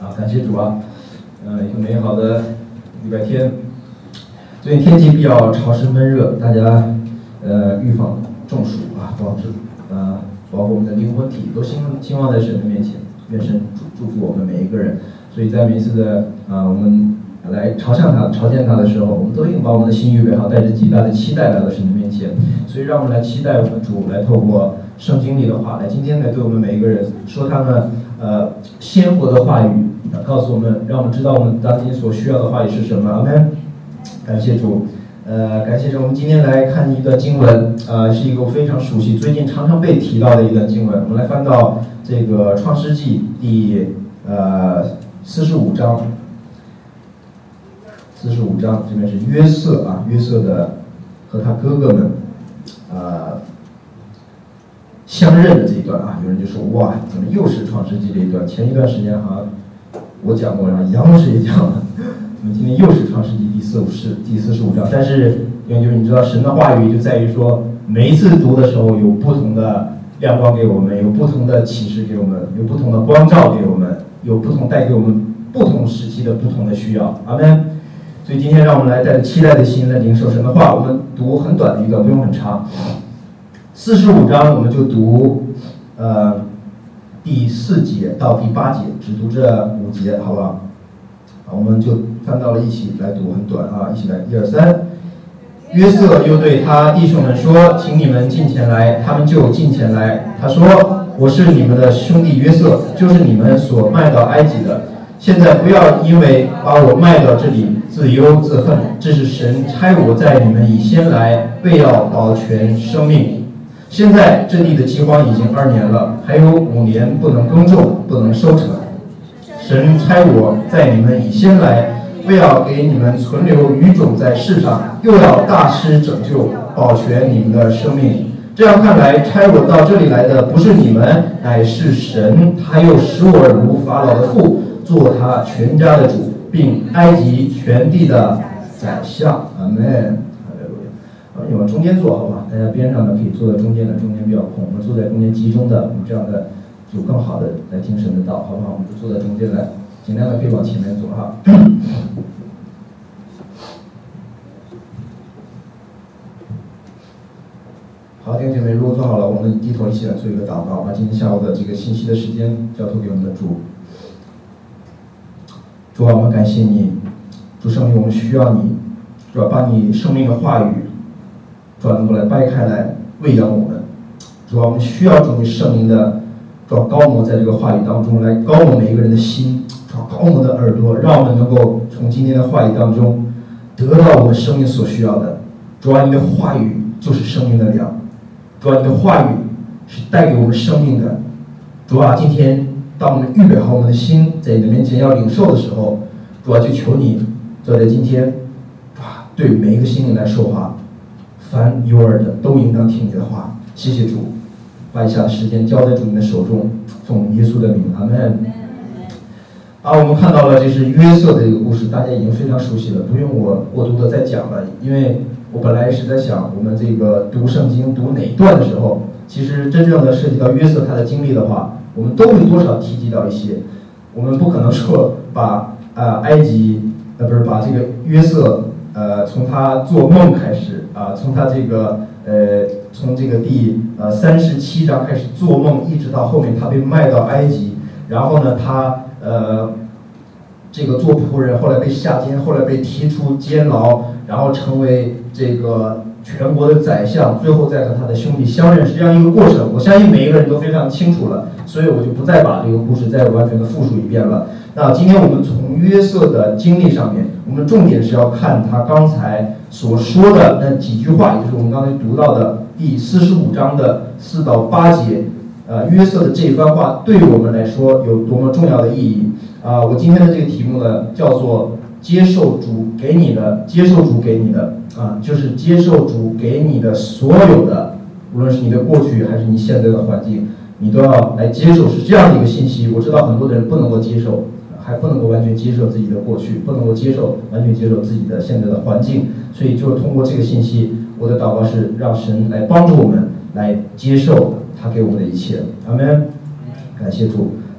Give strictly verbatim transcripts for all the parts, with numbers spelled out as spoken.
啊，感谢主啊，呃，一个美好的礼拜天。最近天气比较潮湿闷热，大家呃预防中暑啊，保持呃保护我们的灵魂体都兴兴旺在神的面前，愿神祝祝福我们每一个人。所以在每一次的啊、呃、我们来朝向他、朝见他的时候，我们都应把我们的心预备好，带着极大的期待来到神的面前。所以让我们来期待我们主来透过圣经里的话，来今天来对我们每一个人说他们呃鲜活的话语，告诉我们，让我们知道我们当今所需要的话语是什么。阿们。感谢主，呃，感谢主。我们今天来看一段经文，呃，是一个非常熟悉、最近常常被提到的一段经文。我们来翻到这个创世纪第呃四十五章。四十五章这边是约瑟啊，约瑟的和他哥哥们，呃，相认的这一段啊，有人就说哇，怎么又是创世纪这一段？前一段时间好像我讲过，然后杨老师也讲了，我们今天又是创世纪第四五是第四十五章。但是因为就是你知道神的话语就在于说，每一次读的时候有不同的亮光给我们，有不同的启示给我们，有不同的光照给我们，有不同带给我们不同时期的不同的需要。阿们。所以今天让我们来带着期待的心来领受神的话。我们读很短的一段，不用很长。四十五章我们就读呃第四节到第八节，只读这五节，好不好？好，我们就翻到了一起来读，很短啊，一起来，一二三。约瑟又对他弟兄们说：“请你们近前来。”他们就近前来。他说：“我是你们的兄弟约瑟，就是你们所卖到埃及的。现在不要因为把我卖到这里自忧自恨，这是神差我在你们以先来，为要保全生命。现在这地的饥荒已经二年了，还有五年不能耕种，不能收成。神差我在你们以先来，为要给你们存留余种在世上，又要大施拯救，保全你们的生命。这样看来，差我到这里来的不是你们，乃是神。他又使我如法老的父，做他全家的主，并埃及全地的宰相。阿门。哈利路亚。好，你往中间坐，好吧？大家边上的可以坐在中间的，中间比较空。我们坐在中间集中的，我们这样的就更好的来听神的道，好不好？我们就坐在中间来，尽量的可以往前面走哈。好，弟兄姐妹，如果做好了，我们低头一起来做一个祷告，把今天下午的这个信息的时间交托给我们的主。主啊，我们感谢你，主圣灵，我们需要你，主啊，把你生命的话语，主啊，能够来掰开来喂养我们。主啊，我们需要主你圣灵的，主啊，高摩在这个话语当中来高摩每一个人的心，主啊，高摩的耳朵，让我们能够从今天的话语当中得到我们生命所需要的。主啊，你的话语就是生命的粮，主啊，你的话语是带给我们生命的。主啊，今天当我们预备好我们的心，在你的面前要领受的时候，主啊，就求你，就在今天，啊，对每一个心灵来说话，凡有耳的都应当听你的话。谢谢主，把以下的时间交在主你的手中，奉耶稣的名，阿门。啊，我们看到了这是约瑟的这个故事，大家已经非常熟悉了，不用我过多的再讲了。因为我本来是在想，我们这个读圣经读哪一段的时候，其实真正的涉及到约瑟他的经历的话，我们都会多少提及到一些。我们不可能说把呃埃及呃不是把这个约瑟呃从他做梦开始啊、呃，从他这个呃从这个第呃三十七章开始做梦，一直到后面他被卖到埃及，然后呢他呃这个做仆人，后来被下监，后来被提出监牢，然后成为这个全国的宰相，最后再和他的兄弟相认，是这样一个过程。我相信每一个人都非常清楚了，所以我就不再把这个故事再完全的复述一遍了。那今天我们从约瑟的经历上面，我们重点是要看他刚才所说的那几句话，也就是我们刚才读到的第四十五章的四到八节。呃，约瑟的这一番话对我们来说有多么重要的意义啊、呃！我今天的这个题目呢，叫做接受主给你的，接受主给你的啊，就是接受主给你的所有的，无论是你的过去还是你现在的环境，你都要来接受，是这样的一个信息。我知道很多的人不能够接受，还不能够完全接受自己的过去，不能够接受完全接受自己的现在的环境，所以就是通过这个信息，我的祷告是让神来帮助我们来接受他给我们的一切。阿们。感谢主。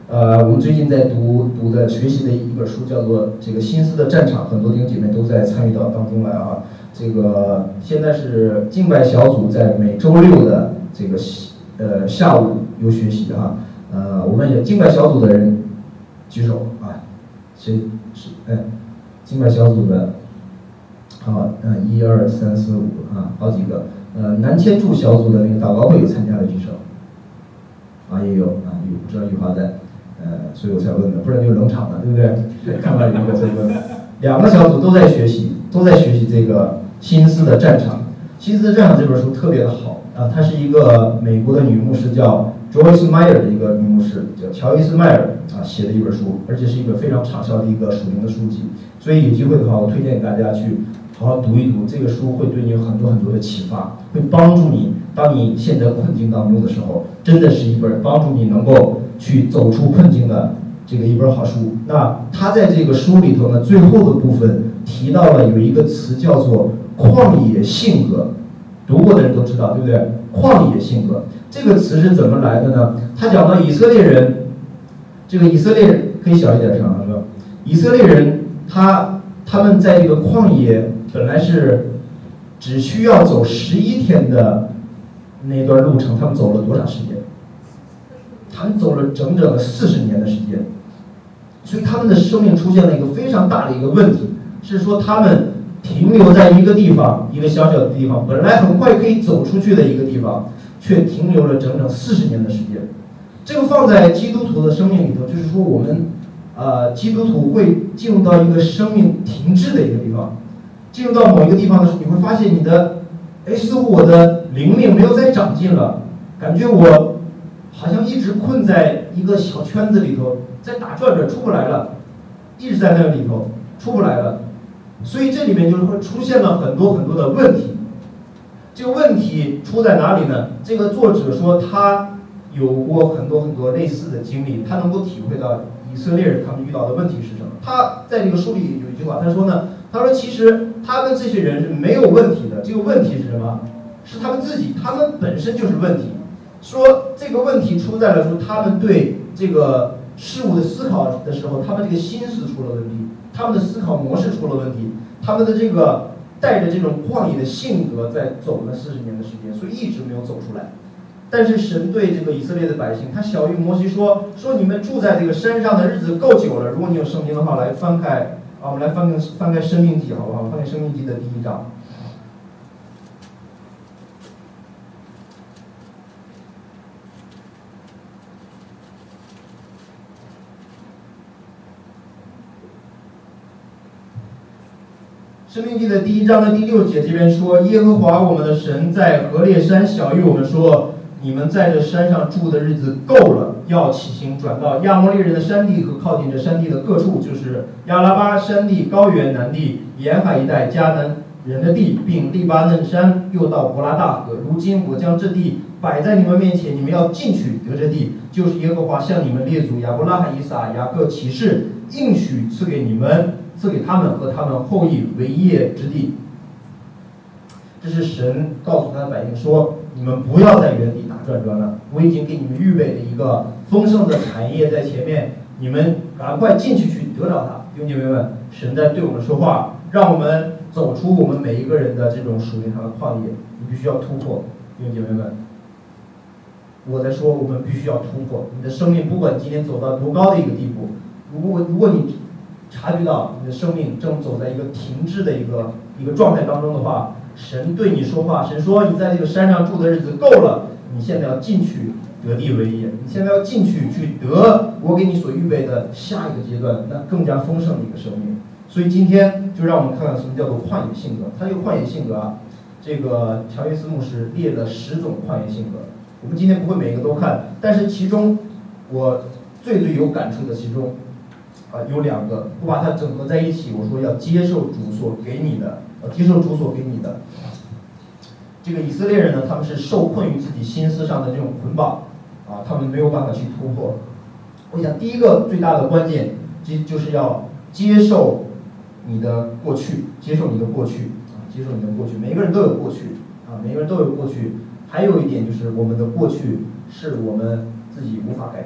呃，我们最近在读读的学习的一本书叫做《这个心思的战场》，很多弟兄姐妹都在参与到当中来啊。这个现在是敬拜小组在每周六的这个呃下午有学习啊。呃，我们有敬拜小组的人举手啊，谁是哎敬拜小组的？好，嗯，一二三四五啊，好几个。呃，南千柱小组的那个祷告会有参加的举手。啊，也有啊，有不知道玉华在，呃，所以我才问的，不然就冷场了，对不对？对，看到有一个这个，两个小组都在学习，都在学习这个心思的战场。心思的战场这本书特别的好啊，它是一个美国的女牧师叫 Joyce Meyer 的一个女牧师，叫乔伊斯迈尔啊写的一本书，而且是一本非常畅销的一个属灵的书籍。所以有机会的话，我推荐给大家去好好读一读，这个书会对你有很多很多的启发，会帮助你。当你陷在困境当中的时候，真的是一本帮助你能够去走出困境的这个一本好书。那他在这个书里头呢，最后的部分提到了有一个词叫做旷野性格，读过的人都知道，对不对？旷野性格这个词是怎么来的呢？他讲到以色列人，这个以色列人可以小一点声是吧？以色列人他他们在这个旷野本来是只需要走十一天的那段路程，他们走了多长时间？他们走了整整四十年的时间，所以他们的生命出现了一个非常大的一个问题，是说他们停留在一个地方，一个小小的地方，本来很快可以走出去的一个地方，却停留了整整四十年的时间。这个放在基督徒的生命里头，就是说我们，呃，基督徒会进入到一个生命停滞的一个地方，进入到某一个地方的时候，你会发现你的，哎，似乎我的灵命没有再长进了，感觉我好像一直困在一个小圈子里头，在打转转出不来了，一直在那个里头出不来了，所以这里面就会出现了很多很多的问题。这个问题出在哪里呢？这个作者说他有过很多很多类似的经历，他能够体会到以色列人他们遇到的问题是什么。他在这个书里有一句话，他说呢，他说其实他跟这些人是没有问题的，这个问题是什么？是他们自己，他们本身就是问题。说这个问题出在了说他们对这个事物的思考的时候，他们这个心思出了问题，他们的思考模式出了问题，他们的这个带着这种旷野的性格在走了四十年的时间，所以一直没有走出来。但是神对这个以色列的百姓，他小谕摩西说说你们住在这个山上的日子够久了。如果你有圣经的话，来翻开啊，我们来翻开翻开申命记好不好？翻开申命记的第一章。申命记的第一章的第六节这边说，耶和华我们的神在何烈山小谕我们说，你们在这山上住的日子够了，要起行转到亚摩利人的山地和靠近这山地的各处，就是亚拉巴山地、高原南地、沿海一带迦南人的地，并利巴嫩山，又到伯拉大河。如今我将这地摆在你们面前，你们要进去得这地，就是耶和华向你们列祖亚伯拉罕、以撒、雅各起誓应许赐给你们，赐给他们和他们后裔为业之地。这是神告诉他的百姓说，你们不要在原地打转转了，我已经给你们预备了一个丰盛的产业在前面，你们赶快进去去得着它。弟兄姐妹们，神在对我们说话，让我们走出我们每一个人的这种属灵上的旷野，你必须要突破。弟兄姐妹们，我在说我们必须要突破。你的生命不管今天走到多高的一个地步，如果如果你察觉到你的生命正走在一个停滞的一个一个状态当中的话，神对你说话，神说你在这个山上住的日子够了，你现在要进去得地为业，你现在要进去去得我给你所预备的下一个阶段，那更加丰盛的一个生命。所以今天就让我们看看什么叫做旷野性格。他这个旷野性格啊，这个乔耶斯牧师列了十种旷野性格，我们今天不会每一个都看，但是其中我最最有感触的其中啊、呃、有两个，我把它整合在一起，我说要接受主所给你的，要接受主所给你的。这个以色列人呢，他们是受困于自己心思上的这种捆绑啊，他们没有办法去突破。我想第一个最大的关键，就就是要接受你的过去，接受你的过去啊，接受你的过去。每个人都有过去啊，每个人都有过去。还有一点就是，我们的过去是我们自己无法改变的。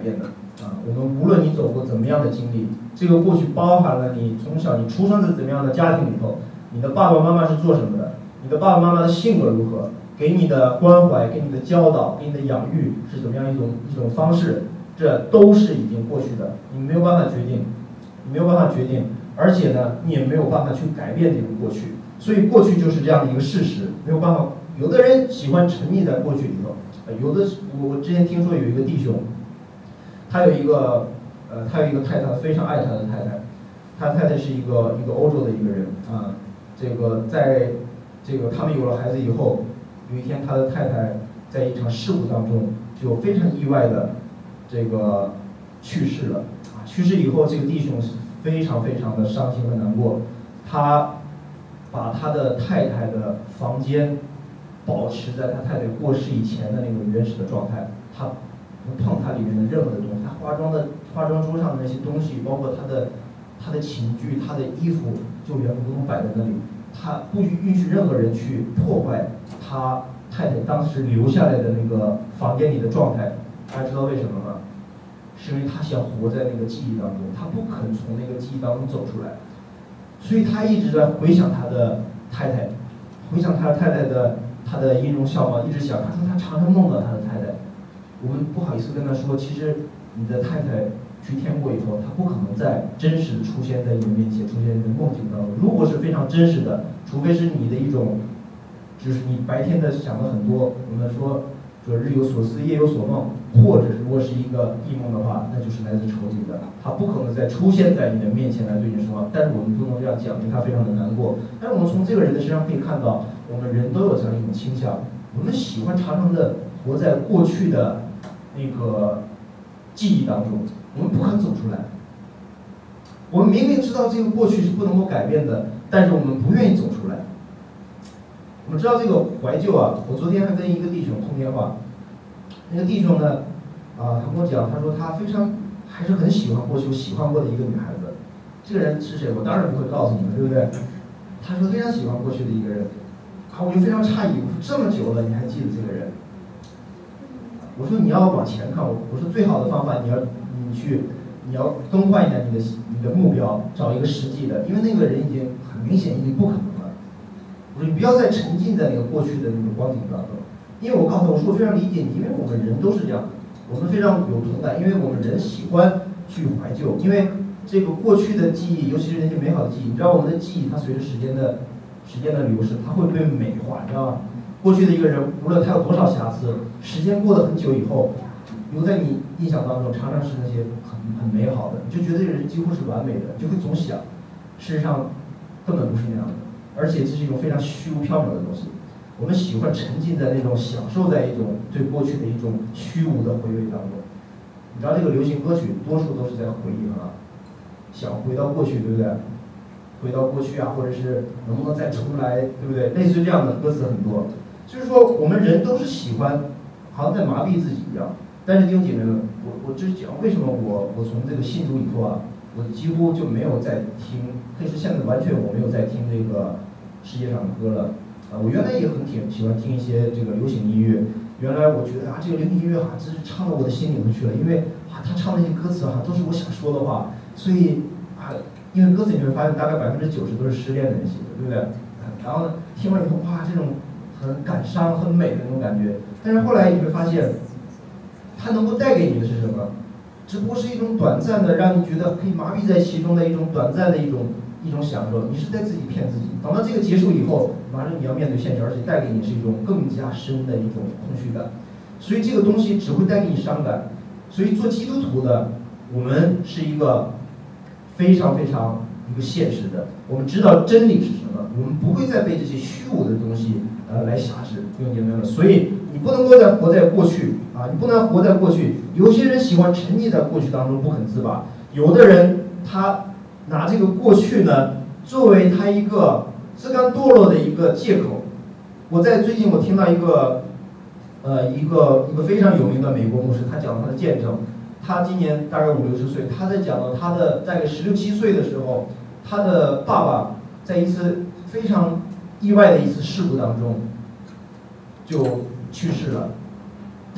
啊，我们无论你走过怎么样的经历，这个过去包含了你从小你出生在怎么样的家庭里头，你的爸爸妈妈是做什么的，你的爸爸妈妈的性格如何，给你的关怀、给你的教导、给你的养育是怎么样一种一种方式，这都是已经过去的，你没有办法决定，你没有办法决定，而且呢，你也没有办法去改变这个过去，所以过去就是这样的一个事实，没有办法。有的人喜欢沉溺在过去里头，有的我我之前听说有一个弟兄，他有一个呃，他有一个太太，非常爱他的太太，他太太是一个一个欧洲的一个人啊，这个在这个他们有了孩子以后，有一天他的太太在一场事故当中就非常意外的这个去世了啊，去世以后这个弟兄非常非常的伤心和难过，他把他的太太的房间保持在他太太过世以前的那个原始的状态，他不碰它里面的任何的东西，他化妆的化妆桌上的那些东西，包括他的他的寝具、他的衣服，就原封不动摆在那里，他不允许任何人去破坏他太太当时留下来的那个房间里的状态。大家知道为什么吗？是因为他想活在那个记忆当中，他不肯从那个记忆当中走出来，所以他一直在回想他的太太，回想他的太太的他的音容笑貌，一直想。他说他常常梦到他的太太，我们不好意思跟他说，其实你的太太去天国以后，她不可能再真实的出现在你的面前，出现在你的梦境当中。如果是非常真实的，除非是你的一种，就是你白天的想了很多，我们说说日有所思夜有所梦，或者如果是一个异梦的话，那就是来自仇敌的，他不可能再出现在你的面前来对你说话。但是我们不能这样讲，因为他非常的难过。但是我们从这个人的身上可以看到，我们人都有这样一种倾向，我们喜欢常常的活在过去的那个记忆当中，我们不肯走出来。我们明明知道这个过去是不能够改变的，但是我们不愿意走出来。我们知道这个怀旧啊，我昨天还跟一个弟兄通电话，那个弟兄呢，啊，他跟我讲，他说他非常还是很喜欢过去喜欢过的一个女孩子。这个人是谁？我当然不会告诉你们，对不对？他说非常喜欢过去的一个人，啊，我就非常诧异，我说这么久了你还记得这个人？我说你要往前看，我我说最好的方法你要你去你要更换一下你的你的目标，找一个实际的，因为那个人已经很明显已经不可能了。我说你不要再沉浸在那个过去的那个光景当中，因为我告诉他，我说我非常理解你，因为我们人都是这样的，我们非常有同感，因为我们人喜欢去怀旧，因为这个过去的记忆，尤其是那些美好的记忆，你知道我们的记忆它随着时间的时间的流逝，它会被美化，你知道吗？过去的一个人，无论他有多少瑕疵，时间过了很久以后，留在你印象当中，常常是那些很很美好的，你就觉得这个人几乎是完美的，就会总想，事实上根本不是那样的，而且这是一种非常虚无缥缈的东西。我们喜欢沉浸在那种享受在一种对过去的一种虚无的回味当中。你知道这个流行歌曲多数都是在回忆啊，想回到过去，对不对？回到过去啊，或者是能不能再重来，对不对？类似于这样的歌词很多。就是说，我们人都是喜欢，好像在麻痹自己一样。但是弟兄姐妹们，我我只讲为什么我我从这个信主以后啊，我几乎就没有再听，可以说现在完全我没有再听这个世界上的歌了。啊，我原来也很挺喜欢听一些这个流行音乐。原来我觉得啊，这个流行音乐哈、啊，真是唱到我的心里头去了，因为啊，他唱那些歌词哈、啊，都是我想说的话，所以啊，因为歌词你会发现大概百分之九十都是失恋的人写的，对不对？然后呢，听完以后哇，这种很感伤、很美的那种感觉。但是后来你会发现，它能够带给你的是什么？只不过是一种短暂的，让你觉得可以麻痹在其中的一种短暂的一种一种享受。你是在自己骗自己。等到这个结束以后，马上你要面对现实，而且带给你是一种更加深的一种空虚感。所以这个东西只会带给你伤感。所以做基督徒的，我们是一个非常非常一个现实的，我们知道真理是什么，我们不会再被这些虚无的东西呃来辖制，弟兄姐妹们。所以你不能够再活在过去啊，你不能活在过去。有些人喜欢沉溺在过去当中不肯自拔，有的人他拿这个过去呢作为他一个自甘堕落的一个借口。我在最近我听到一个呃一个一个非常有名的美国牧师，他讲了他的见证。他今年大概五六十岁，他在讲到他的大概十六七岁的时候，他的爸爸在一次非常意外的一次事故当中就去世了。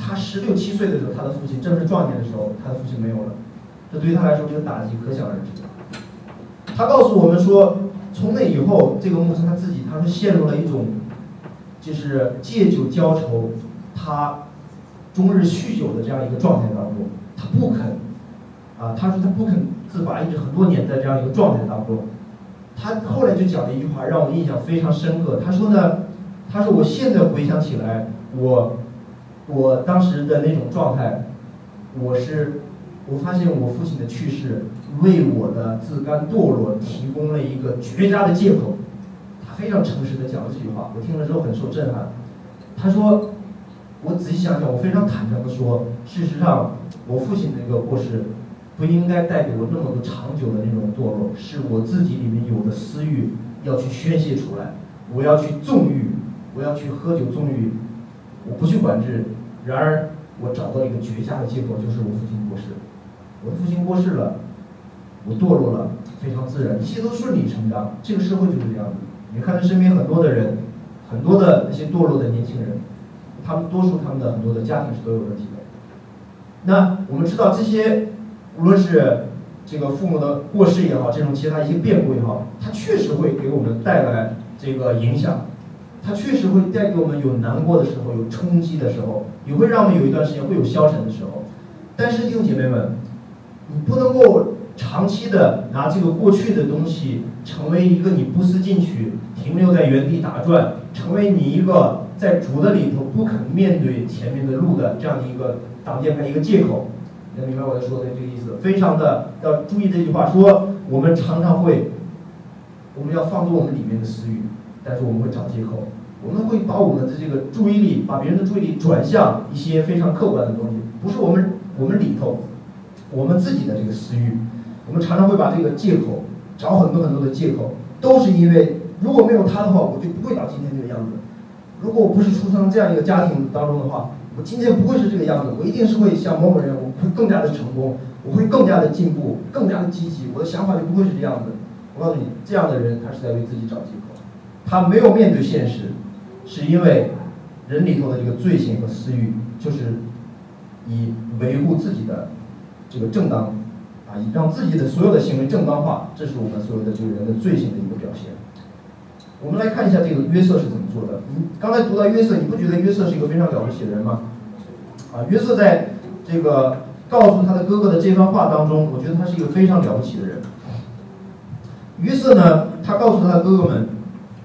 他十六七岁的时候，他的父亲正是壮年的时候，他的父亲没有了，这对于他来说这个打击可想而知。他告诉我们说，从那以后，这个牧师他自己他是陷入了一种就是借酒浇愁，他终日酗酒的这样一个状态当中，他不肯啊，他说他不肯自拔，一直很多年在这样一个状态当中。他后来就讲了一句话，让我印象非常深刻。他说呢，他说我现在回想起来，我我当时的那种状态，我是我发现我父亲的去世为我的自甘堕落提供了一个绝佳的借口。他非常诚实的讲了这句话，我听了之后很受震撼。他说，我仔细想想，我非常坦诚的说，事实上我父亲的这个过世不应该带给我那么多长久的那种堕落，是我自己里面有的私欲要去宣泄出来，我要去纵欲，我要去喝酒纵欲，我不去管制。然而我找到一个绝佳的借口，就是我父亲过世，我的父亲过世了，我堕落了，非常自然，一切都顺理成章。这个社会就是这样子。你看着身边很多的人，很多的那些堕落的年轻人，他们多数他们的很多的家庭是都有问题的。那我们知道这些，无论是这个父母的过世也好，这种其他一些变故也好，它确实会给我们带来这个影响，它确实会带给我们有难过的时候，有冲击的时候，也会让我们有一段时间会有消沉的时候。但是弟兄姐妹们，你不能够长期的拿这个过去的东西成为一个你不思进取、停留在原地打转，成为你一个在主的里头不肯面对前面的路的这样的一个挡箭牌、一个借口。能明白我在说的这个意思？非常的要注意这句话，说我们常常会，我们要放纵我们里面的私欲，但是我们会找借口，我们会把我们的这个注意力，把别人的注意力转向一些非常客观的东西，不是我们我们里头我们自己的这个私欲。我们常常会把这个借口找很多很多的借口，都是因为如果没有他的话，我就不会到今天这个样子。如果我不是出生这样一个家庭当中的话，我今天不会是这个样子，我一定是会像某某人，我会更加的成功，我会更加的进步，更加的积极，我的想法就不会是这样子。我告诉你，这样的人他是在为自己找借口，他没有面对现实，是因为人里头的这个罪性和私欲，就是以维护自己的这个正当啊，以让自己的所有的行为正当化，这是我们所有的这个人的罪性的一个表现。我们来看一下这个约瑟是怎么做的。你刚才读到约瑟，你不觉得约瑟是一个非常了不起的人吗？啊，约瑟在这个告诉他的哥哥的这番话当中，我觉得他是一个非常了不起的人。约瑟呢，他告诉他的哥哥们，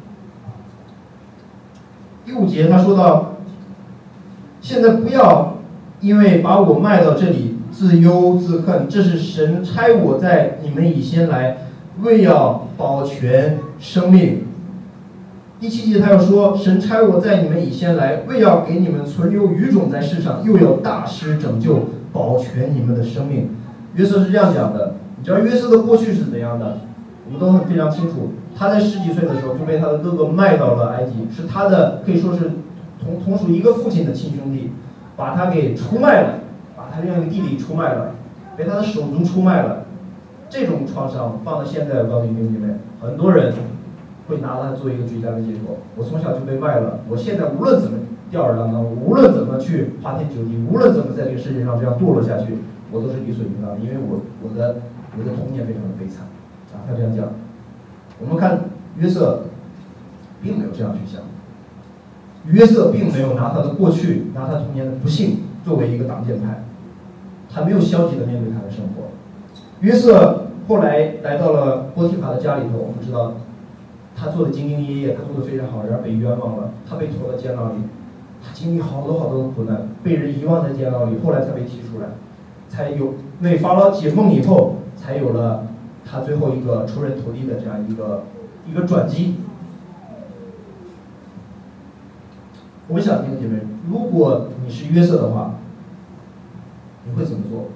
第五节他说到，现在不要因为把我卖到这里自忧自恨，这是神差我在你们以先来，为要保全生命。第七节他又说，神差我在你们以先来，为要给你们存留余种在世上，又要大施拯救，保全你们的生命。约瑟是这样讲的。你知道约瑟的过去是怎样的？我们都很非常清楚。他在十几岁的时候就被他的哥哥卖到了埃及，是他的可以说是同同属一个父亲的亲兄弟，把他给出卖了，把他这样一个弟弟出卖了，被他的手足出卖了。这种创伤放到现在，我告诉你弟兄姐妹，很多人会拿它做一个绝佳的借口。我从小就被卖了，我现在无论怎么吊儿郎当，无论怎么去花天酒地，无论怎么在这个世界上这样堕落下去，我都是理所应当的，因为我我的我的童年非常的悲惨啊。他这样讲。我们看约瑟并没有这样去想，约瑟并没有拿他的过去，拿他童年的不幸作为一个挡箭牌，他没有消极的面对他的生活。约瑟后来来到了波提乏的家里头，我们知道他做的兢兢业业，他做的非常好，然而被冤枉了，他被拖到监牢里，他经历好多好多的苦难，被人遗忘在监牢里，后来才被提出来，才有为法老解梦以后，才有了他最后一个出人头地的这样一个一个转机。我想弟兄姐妹，如果你是约瑟的话，你会怎么做？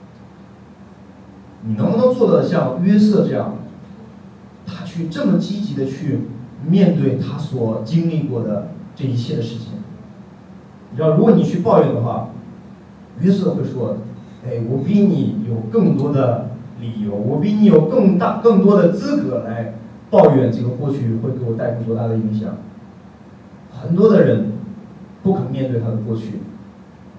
你能不能做到像约瑟这样，他去这么积极的去面对他所经历过的这一切的事情？你知道，如果你去抱怨的话，约瑟会说：“哎，我比你有更多的理由，我比你有更大、更多的资格来抱怨这个过去会给我带来多大的影响。”很多的人不肯面对他的过去，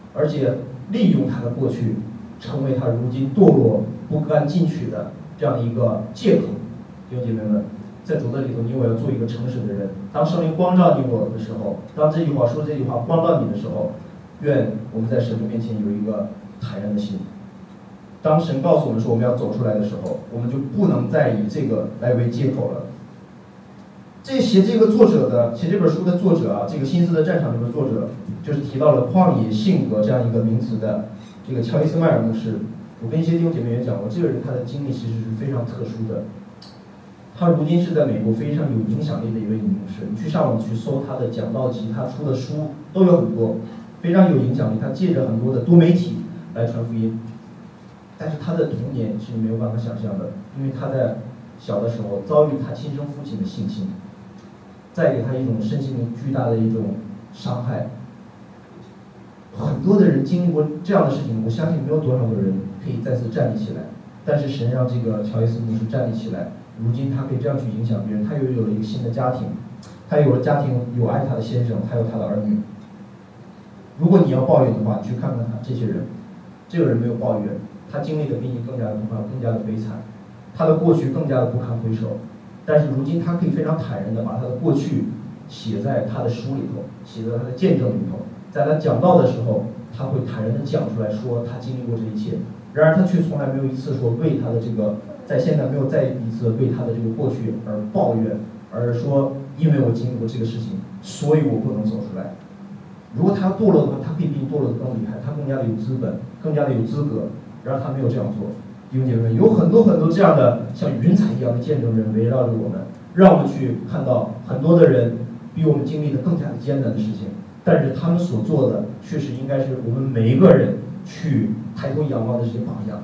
而且利用他的过去，成为他如今堕落不甘进取的这样的一个借口。弟兄姐妹们，在主的里头，你我要做一个诚实的人。当圣灵光照你我的时候，当这句话说这句话光照你的时候，愿我们在神的面前有一个坦然的心。当神告诉我们说我们要走出来的时候，我们就不能再以这个来为借口了。这写这个作者的写这本书的作者啊，这个《心思的战场》里的作者，就是提到了旷野性格这样一个名词的这个乔伊斯迈尔牧师。我跟一些弟兄姐妹也讲过，这个人他的经历其实是非常特殊的。他如今是在美国非常有影响力的一位女牧师，你去上网去搜他的讲道集，他出的书都有很多，非常有影响力。他借着很多的多媒体来传福音，但是他的童年是没有办法想象的，因为他在小的时候遭遇他亲生父亲的性侵，再给他一种身心灵巨大的一种伤害。很多的人经历过这样的事情，我相信没有多少个人可以再次站立起来，但是神让这个乔伊斯牧师站立起来，如今他可以这样去影响别人，他又有了一个新的家庭，他有了家庭，有爱他的先生，还有他的儿女。如果你要抱怨的话，你去看看他这些人，这个人没有抱怨，他经历的比你更加的痛苦，更加的悲惨，他的过去更加的不堪回首，但是如今他可以非常坦然的把他的过去写在他的书里头，写在他的见证里头，在他讲道的时候，他会坦然的讲出来说他经历过这一切。然而他却从来没有一次说为他的这个，在现在没有再一次为他的这个过去而抱怨，而说因为我经历过这个事情，所以我不能走出来。如果他堕落的话，他可以比你堕落的更厉害，他更加的有资本，更加的有资格。然而他没有这样做。弟兄姐妹，有很多很多这样的像云彩一样的见证人围绕着我们，让我们去看到很多的人比我们经历的更加的艰难的事情，但是他们所做的确实应该是我们每一个人去抬头仰望的这些榜样。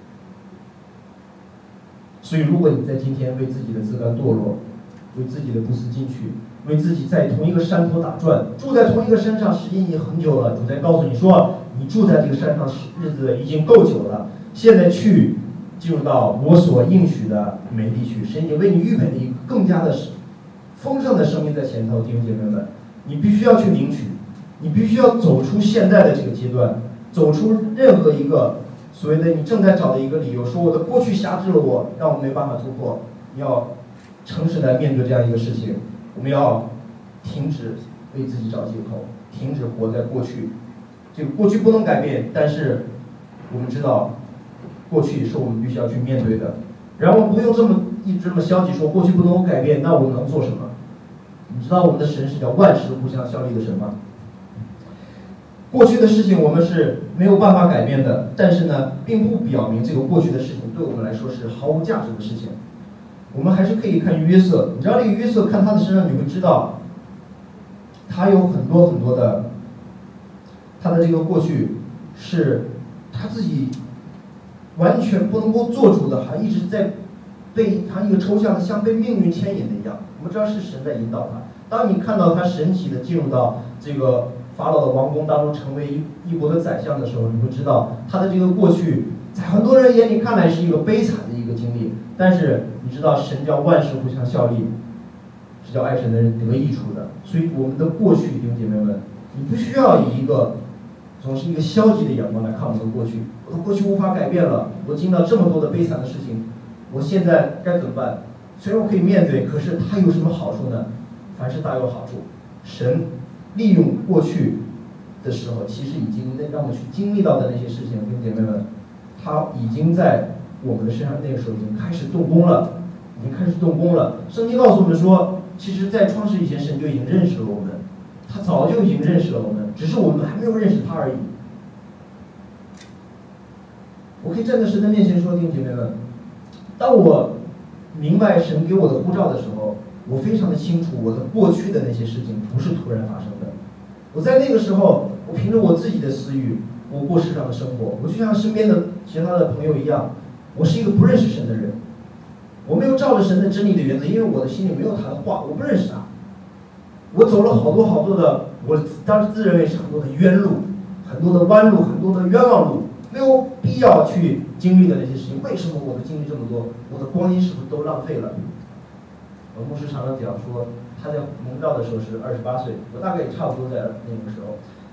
所以如果你在今天为自己的自甘堕落，为自己的不思进取，为自己在同一个山头打转，住在同一个山上时间已经很久了，主在告诉你说，你住在这个山上日子已经够久了，现在去进入到我所应许的美地去，神已经为你预备了一个更加的丰盛的生命在前头。弟兄姐妹们，你必须要去领取，你必须要走出现在的这个阶段，走出任何一个所谓的你正在找的一个理由，说我的过去辖制了我，让我没办法突破。你要诚实来面对这样一个事情，我们要停止为自己找借口，停止活在过去。这个过去不能改变，但是我们知道过去是我们必须要去面对的。然后我们不用这么一直这么消极说过去不能改变，那我能做什么？你知道我们的神是叫万事互相效力的神吗？过去的事情我们是没有办法改变的，但是呢，并不表明这个过去的事情对我们来说是毫无价值的事情。我们还是可以看约瑟，你知道这个约瑟，看他的身上你会知道，他有很多很多的，他的这个过去是他自己完全不能够做主的，还一直在被他一个抽象的像被命运牵引的一样。我们知道是神在引导他。当你看到他神奇的进入到这个法老的王宫当中，成为一一国的宰相的时候，你会知道他的这个过去在很多人眼里看来是一个悲惨的一个经历，但是你知道神叫万事互相效力，是叫爱神的人得益处的。所以我们的过去，弟兄姐妹们，你不需要以一个总是一个消极的眼光来看我们的过去。我的过去无法改变了，我经历了这么多的悲惨的事情，我现在该怎么办？虽然我可以面对，可是它有什么好处呢？凡事大有好处。神利用过去的时候，其实已经让我们去经历到的那些事情，弟兄姐妹们，他已经在我们的身上那个时候已经开始动工了，已经开始动工了。圣经告诉我们说，其实在创世以前，神就已经认识了我们，他早就已经认识了我们，只是我们还没有认识他而已。我可以站在神的面前说，弟兄姐妹们，当我明白神给我的呼召的时候，我非常的清楚，我的过去的那些事情不是突然发生的。我在那个时候，我凭着我自己的私欲，我过世上的生活，我就像身边的其他的朋友一样，我是一个不认识神的人，我没有照着神的真理的原则，因为我的心里没有他的话，我不认识他。我走了好多好多的，我当时自认为是很多的冤路，很多的弯路，很多的冤枉路，没有必要去经历的那些事情。为什么我的经历这么多？我的光阴是不是都浪费了？我牧师常常讲说，他在蒙召的时候是二十八岁，我大概也差不多在那个时候。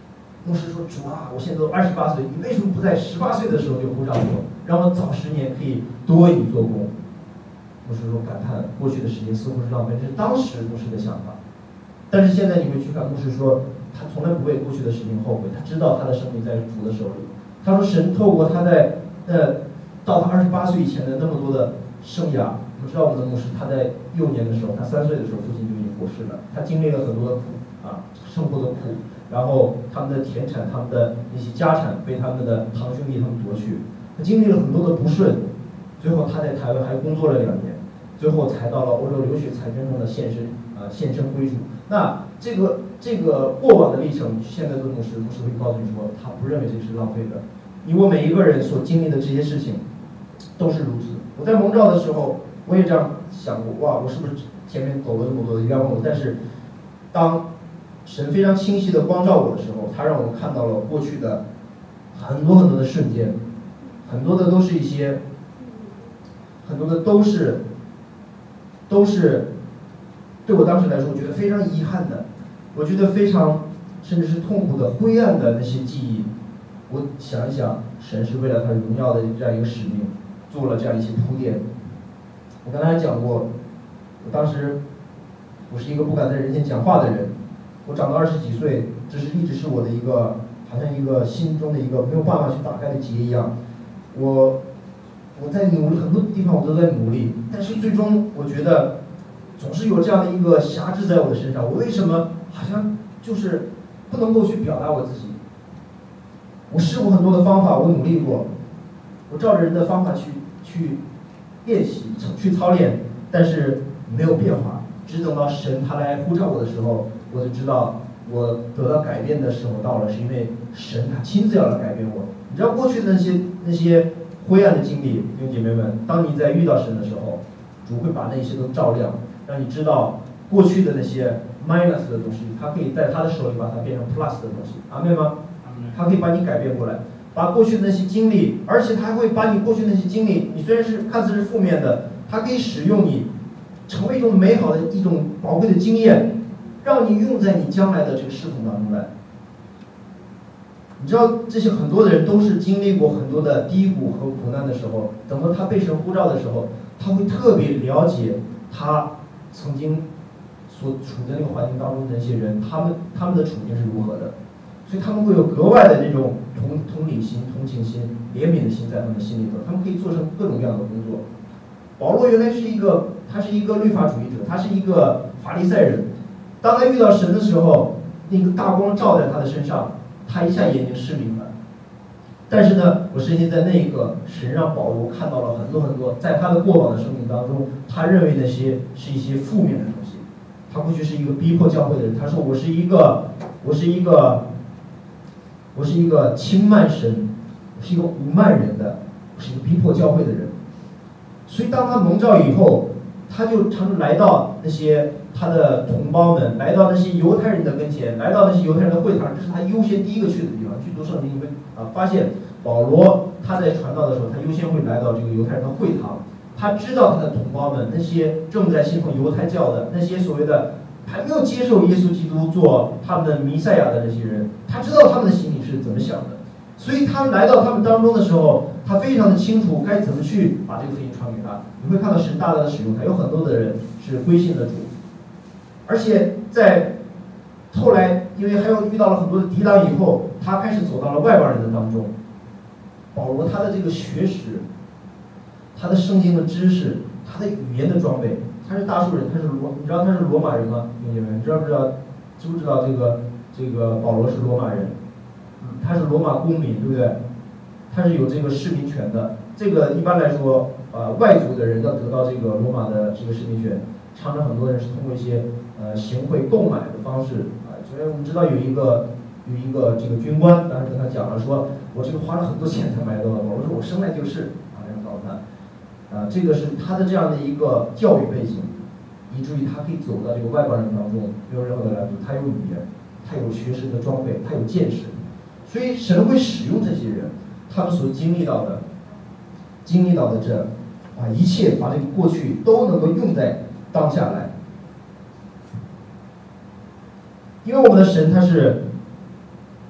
牧师说：“主啊，我现在都二十八岁，你为什么不在十八岁的时候就呼召我，让我早十年可以多为你做工？”牧师说：“感叹过去的时间似乎是浪费，这是当时牧师的想法。但是现在你会去看，牧师说他从来不为过去的事情后悔，他知道他的生命在主的手里。他说神透过他在呃到他二十八岁以前的那么多的生涯，我知道我们的牧师他在幼年的时候，他三岁的时候父亲就已经过世了，他经历了很多的苦啊，生活的苦。”然后他们的田产，他们的那些家产被他们的堂兄弟他们夺去，他经历了很多的不顺，最后他在台湾还工作了两年，最后才到了欧洲留学，才真正的献身啊、呃、献身归主。那这个这个过往的历程，现在的牧师牧师会告诉你说，他不认为这是浪费的，因为每一个人所经历的这些事情都是如此。我在蒙召的时候，我也这样想过，哇，我是不是前面走了这么多的冤枉路？但是当神非常清晰的光照我的时候，他让我看到了过去的很多很多的瞬间，很多的都是一些，很多的都是，都是对我当时来说，我觉得非常遗憾的，我觉得非常甚至是痛苦的、灰暗的那些记忆。我想一想，神是为了他荣耀的这样一个使命，做了这样一些铺垫。我刚才讲过，我当时我是一个不敢在人前讲话的人。我长到二十几岁，这是一直是我的一个，好像一个心中的一个没有办法去打开的结一样。我我在努力，很多地方我都在努力，但是最终我觉得总是有这样的一个辖制在我的身上。我为什么好像就是不能够去表达我自己？我试过很多的方法，我努力过，我照着人的方法去去练习、去操练，但是没有变化。只等到神他来呼召我的时候，我就知道我得到改变的时候到了，是因为神他亲自要来改变我。你知道过去的那些那些灰暗的经历，弟兄姐妹们，当你在遇到神的时候，主会把那些都照亮，让你知道过去的那些 minus 的东西，他可以在他的手里把它变成 plus 的东西。阿们吗？他可以把你改变过来，把过去的那些经历，而且他还会把你过去的那些经历，你虽然是看似是负面的，他可以使用你成为一种美好的一种宝贵的经验，让你用在你将来的这个侍奉当中来。你知道这些很多的人都是经历过很多的低谷和苦难的时候，等到他被神呼召的时候，他会特别了解他曾经所处的那个环境当中的那些人，他们他们的处境是如何的，所以他们会有格外的那种同同理心、同情心、怜悯的心在他们心里头，他们可以做成各种各样的工作。保罗原来是一个，他是一个律法主义者，他是一个法利赛人。当他遇到神的时候，那个大光照在他的身上，他一下眼睛失明了。但是呢，我深信在那一刻，神让保罗看到了很多很多，在他的过往的生命当中，他认为那些是一些负面的东西。他过去是一个逼迫教会的人，他说我是一个，我是一个，我是一个轻慢神，我是一个侮慢人的，我是一个逼迫教会的人。所以当他蒙召以后，他就常来到那些他的同胞们，来到那些犹太人的跟前，来到那些犹太人的会堂，这是他优先第一个去的地方。去读圣经，你会啊发现保罗他在传道的时候，他优先会来到这个犹太人的会堂。他知道他的同胞们，那些正在信奉犹太教的，那些所谓的还没有接受耶稣基督做他们的弥赛亚的这些人，他知道他们的心里是怎么想的。所以他来到他们当中的时候，他非常的清楚该怎么去把这个福音传给他。你会看到神大大的使用他，有很多的人是归信的主，而且在后来因为还有遇到了很多的抵挡以后，他开始走到了外邦人的当中。保罗他的这个学识，他的圣经的知识，他的语言的装备，他是大数人，他是罗，你知道他是罗马人吗？兄弟们，你知道不知道？知不知道这个这个保罗是罗马人？他是罗马公民，对不对？他是有这个市民权的。这个一般来说，呃，外族的人要得到这个罗马的这个市民权，常常很多人是通过一些呃行贿购买的方式啊。所以我们知道有一个有一个这个军官，当时跟他讲了说，我这个花了很多钱才买到的。保罗说我生来就是啊，这样告诉他，啊，这个是他的这样的一个教育背景，以至于他可以走到这个外邦人当中，没有任何的拦阻。他有语言，他有学识的装备，他有见识。所以神会使用这些人，他们所经历到的、经历到的这啊一切，把这个过去都能够用在当下来。因为我们的神他是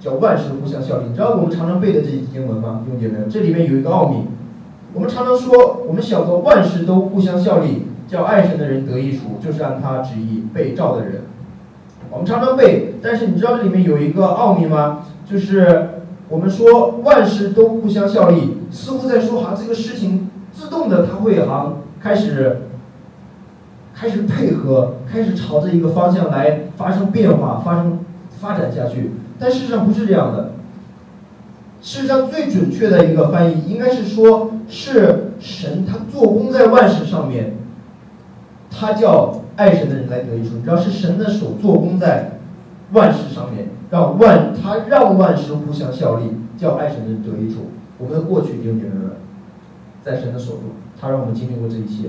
叫万事互相效力。你知道我们常常背的这些经文吗？弟兄姐妹们，这里面有一个奥秘。我们常常说，我们晓得万事都互相效力，叫爱神的人得益处，就是按他旨意被召的人。我们常常背，但是你知道这里面有一个奥秘吗？就是我们说万事都互相效力，似乎在说好像这个事情自动的它会好像开始开始配合，开始朝着一个方向来发生变化，发生发展下去。但事实上不是这样的。事实上最准确的一个翻译应该是说，是神他做工在万事上面，他叫爱神的人来得益处。你知道是神的手做工在万事上面，让万他让万事互相效力，叫爱神的人得益处。我们的过去弟兄姐妹们，在神的手中，他让我们经历过这一切。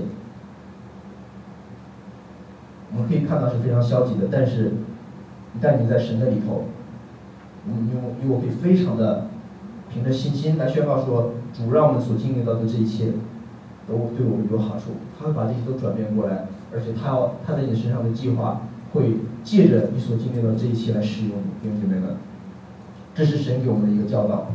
我们可以看到是非常消极的，但是一旦你在神的里头，你你我可以非常的凭着信心来宣告说，主让我们所经历到的这一切都对我们有好处，他会把这些都转变过来，而且他要他在你身上的计划会借着你所经历到的这一切来使用你，弟兄姐妹们，这是神给我们的一个教导。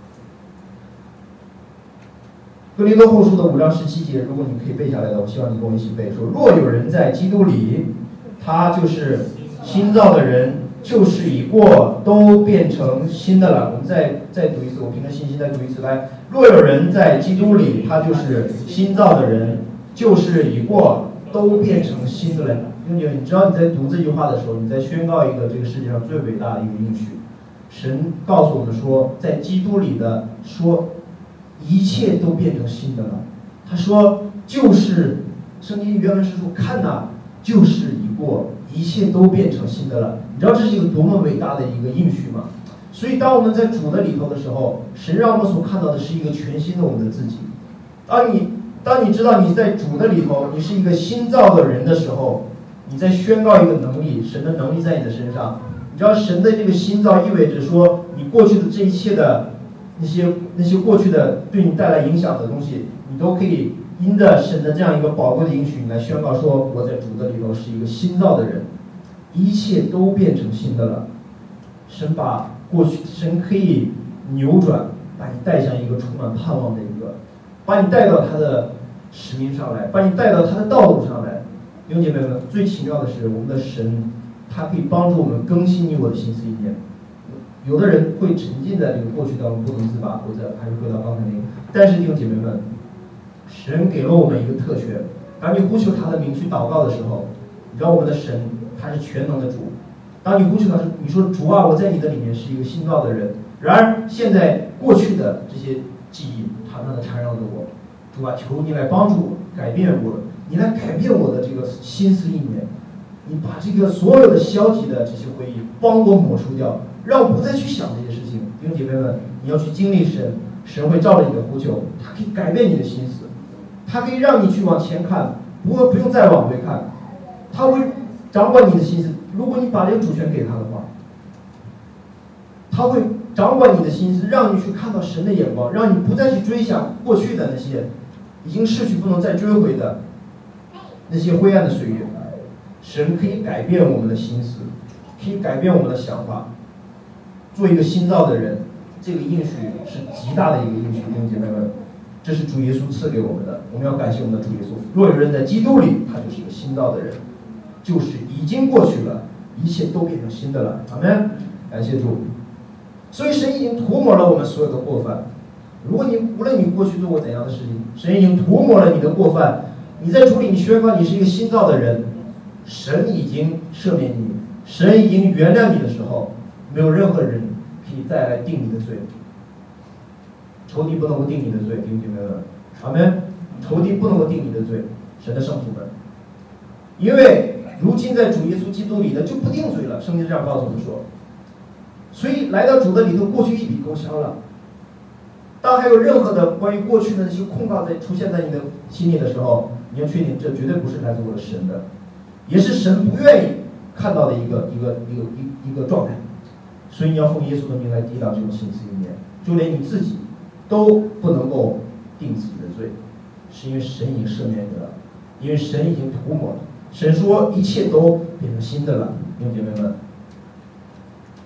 哥林多后书的五章十七节，如果你可以背下来的，我希望你跟我一起背，说若有人在基督里，他就是新造的人，旧事已过，都变成新的了。我们再再读一次，我凭着信心再读一次。来，若有人在基督里，他就是新造的人，旧事已过，都变成新的了。因为你知道你在读这句话的时候，你在宣告一个这个世界上最伟大的一个应许。神告诉我们说，在基督里的说，一切都变成新的了。他说，旧事，圣经原文是说，看哪，旧事已过，一切都变成新的了。你知道这是一个多么伟大的一个应许吗？所以当我们在主的里头的时候，神让我们所看到的是一个全新的我们的自己。当你当你知道你在主的里头，你是一个新造的人的时候，你在宣告一个能力，神的能力在你的身上。你知道神的这个新造意味着说，你过去的这一切的那些那些过去的对你带来影响的东西，你都可以因着神的这样一个宝贵的应许，你来宣告说，我在主的里头是一个新造的人，一切都变成新的了。神把过去，神可以扭转，把你带向一个充满盼望的一个，把你带到他的使命上来，把你带到他的道路上来。弟兄姐妹们，最奇妙的是，我们的神，他可以帮助我们更新你我的心思意念。有的人会沉浸在这个过去当中不能自拔，或者还是回到刚才那个。但是弟兄姐妹们，神给了我们一个特权，当你呼求他的名去祷告的时候，你知道我们的神他是全能的主。当你呼求他，你说主啊，我在你的里面是一个新造的人。然而现在过去的这些记忆常常的缠绕着我，主啊，求你来帮助我，改变我，你来改变我的这个心思意念，你把这个所有的消极的这些回忆帮我抹除掉，让我不再去想这些事情。弟兄姐妹们，你要去经历神，神会照着你的呼求，他可以改变你的心思，他可以让你去往前看，不过不用再往回看，他会掌管你的心思。如果你把这个主权给他的话，他会掌管你的心思，让你去看到神的眼光，让你不再去追想过去的那些已经逝去不能再追回的那些灰暗的岁月。神可以改变我们的心思，可以改变我们的想法，做一个新造的人。这个应许是极大的一个应许，弟兄姐妹们，这是主耶稣赐给我们的，我们要感谢我们的主耶稣。若有人在基督里，他就是一个新造的人，就是已经过去了，一切都变成新的了。阿们，感谢主。所以神已经涂抹了我们所有的过犯。如果你无论你过去做过怎样的事情，神已经涂抹了你的过犯。你在主里，你宣告你是一个新造的人，神已经赦免你，神已经原谅你的时候，没有任何人可以再来定你的罪。仇敌不能够定你的罪，弟兄姐妹们，阿们。仇敌不能够定你的罪，神的圣徒们，因为如今在主耶稣基督里的就不定罪了，圣经这样告诉我们说。所以来到主的里头，过去一笔勾销了。当还有任何的关于过去的那些控告在出现在你的心里的时候，你要确定这绝对不是来自我的神的，也是神不愿意看到的一个一个一个一一个状态。所以你要奉耶稣的名来抵挡这种心思意念，就连你自己都不能够定自己的罪，是因为神已经赦免你了，因为神已经涂抹了。神说一切都变成新的了，弟兄姐妹们。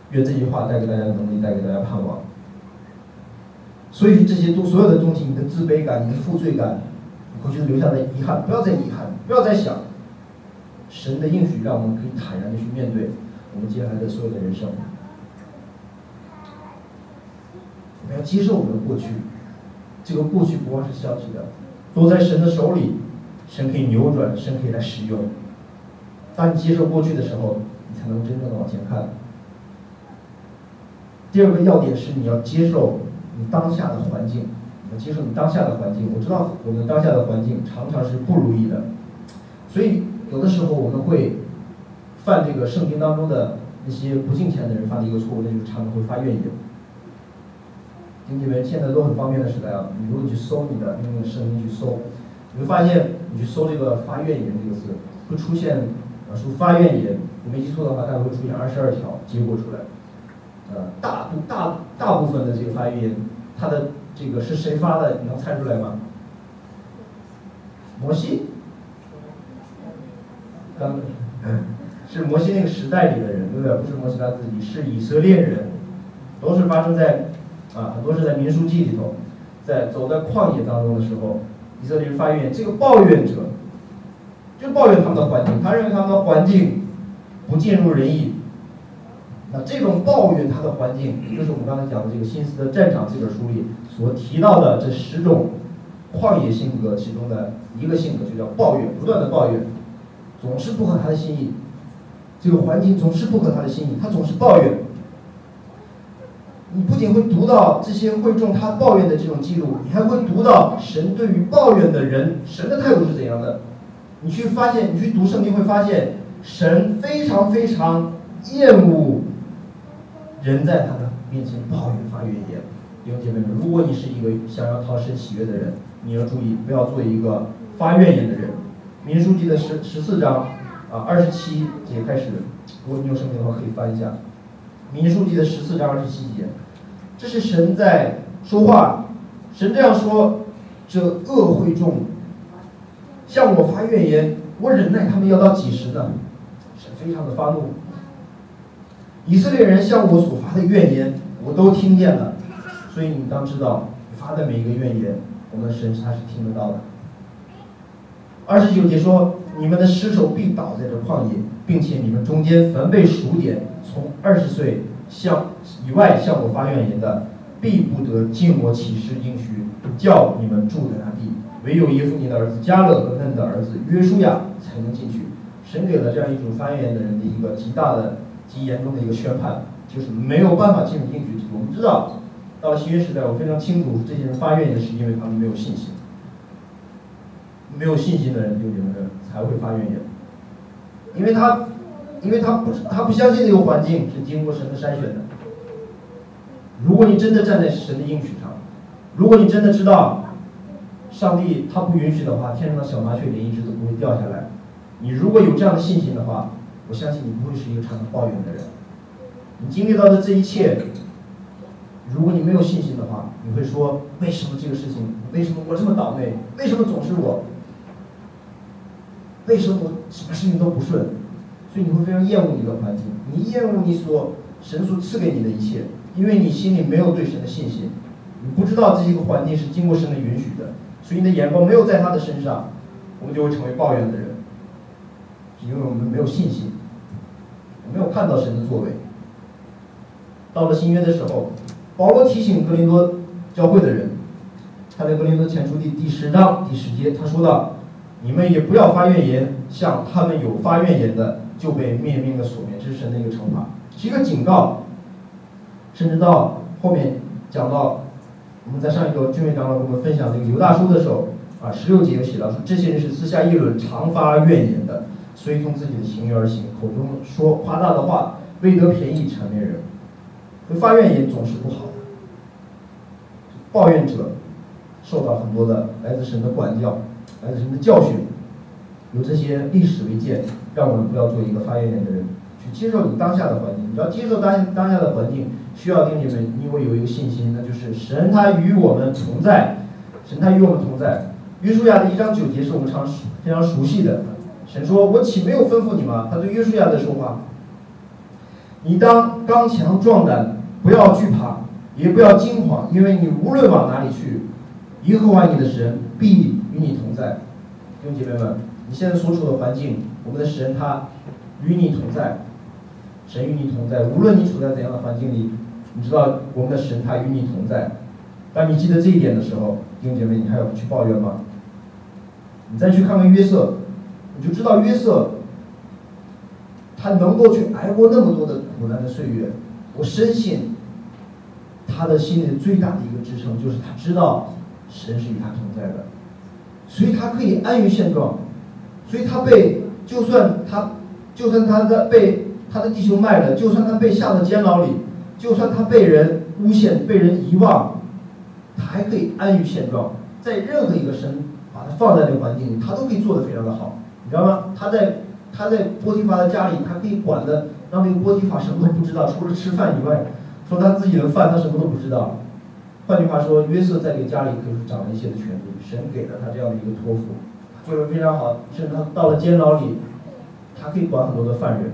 愿这句话带给大家能力，带给大家盼望。所以这些都所有的东西，你的自卑感、你的负罪感，你过去留下的遗憾，不要再遗憾，不要再想。神的应许让我们可以坦然的去面对我们接下来的所有的人生。我们要接受我们的过去，这个过去不光是消极的，都在神的手里，神可以扭转，神可以来使用。当你接受过去的时候，你才能真正的往前看。第二个要点是你要接受你当下的环境，你要接受你当下的环境。我知道我们当下的环境常常是不如意的，所以有的时候我们会犯这个圣经当中的那些不敬虔的人犯的一个错误，那就是常常会发怨言。弟兄姐妹，现在都很方便的时代啊，你如果你去搜你的用圣经去搜，你会发现你去搜这个发怨言这个字，会出现啊说发怨言，我没记错的话，大概会出现二十二条结果出来。呃，大部大大部分的这个发怨言，它的这个是谁发的？你能猜出来吗？摩西，刚是摩西那个时代里的人，对不对？不是摩西他自己，是以色列人，都是发生在啊，很多是在民书记里头，在走在旷野当中的时候，以色列人发怨言。这个抱怨者，就抱怨他们的环境，他认为他们的环境不尽如人意。那这种抱怨他的环境，就是我们刚才讲的这个《新斯的战场》这本书里所提到的这十种旷野性格其中的一个性格，就叫抱怨，不断的抱怨，总是不合他的心意。这个环境总是不合他的心意，他总是抱怨。你不仅会读到这些会众他抱怨的这种记录，你还会读到神对于抱怨的人，神的态度是怎样的。你去发现，你去读圣经会发现，神非常非常厌恶人在他的面前抱怨发怨言。弟兄姐妹们，如果你是一个想要讨神喜悦的人，你要注意不要做一个发怨言的人。民数记的十十四章啊二十七节开始，如果你有圣经的话可以翻一下。民数记的十四章二十七节，这是神在说话。神这样说：这恶会众向我发怨言，我忍耐他们要到几时呢？神非常的发怒。以色列人向我所发的怨言，我都听见了。所以你当知道，你发的每一个怨言，我们的神他是听得到的。二十九节说：你们的尸首必倒在这旷野，并且你们中间凡被数点从二十岁向以外向我发怨言的，必不得进我启示应许叫你们住的那地。唯有耶夫尼的儿子迦勒和嫩的儿子约书亚才能进去。神给了这样一种发怨言的人的一个极大的、极严重的一个宣判，就是没有办法进入应许之地。我们知道，到了新约时代，我非常清楚，这些人发怨言是因为他们没有信心。没有信心的人，弟兄姐妹们才会发怨言，因为他，因为他不，他不相信这个环境是经过神的筛选的。如果你真的站在神的应许上，如果你真的知道，上帝他不允许的话，天上的小麻雀连一只都不会掉下来。你如果有这样的信心的话，我相信你不会是一个常常抱怨的人。你经历到的这一切，如果你没有信心的话，你会说：为什么这个事情？为什么我这么倒霉？为什么总是我？为什么什么事情都不顺？所以你会非常厌恶你的环境，你厌恶你所神所赐给你的一切，因为你心里没有对神的信心，你不知道这些个环境是经过神的允许的，所以你的眼光没有在他的身上，我们就会成为抱怨的人，是因为我们没有信心，我没有看到神的作为。到了新约的时候，保罗提醒哥林多教会的人，他在哥林多前书第第十章第十节，他说到：你们也不要发怨言，像他们有发怨言的，就被灭命的所灭。这是神的一个惩罚，是一个警告。甚至到后面讲到，我们在上一个军委长老跟我们分享这个犹大书的时候，啊，十六节有写到说，这些人是私下议论，常发怨言的，随从自己的情欲而行，口中说夸大的话，为得便宜谄媚人。所以发怨言总是不好的，抱怨者受到很多的来自神的管教，来自神的教训。有这些历史为鉴，让我们不要做一个发怨言的人，去接受你当下的环境。你要接受当当下的环境，需要弟兄姐妹，你会有一个信心，那就是神他与我们同在，神他与我们同在。约书亚的一章九节是我们常非常熟悉的，神说：我岂没有吩咐你吗？他对约书亚的说话： 你当刚强壮胆，不要惧怕，也不要惊慌，因为你无论往哪里去，耶和华你的神必与你同在。弟兄姐妹们，你现在所处的环境，我们的神他与你同在，神与你同在，无论你处在怎样的环境里，你知道我们的神他与你同在。当你记得这一点的时候，弟兄姐妹，你还要去抱怨吗？你再去看看约瑟，你就知道约瑟他能够去挨过那么多的苦难的岁月。我深信他的心里最大的一个支撑就是他知道神是与他同在的，所以他可以安于现状。所以他被就算他就算他的被他的弟兄卖了，就算他被下到监牢里，就算他被人诬陷被人遗忘，他还可以安于现状。在任何一个神把他放在那个环境里，他都可以做得非常的好，你知道吗？他在他在波提乏的家里，他可以管的让那个波提乏什么都不知道，除了吃饭以外，说他自己的饭他什么都不知道。换句话说，约瑟在这个家里可是掌了一些的权利，神给了他这样的一个托付，做得非常好，甚至他到了监牢里，他可以管很多的犯人。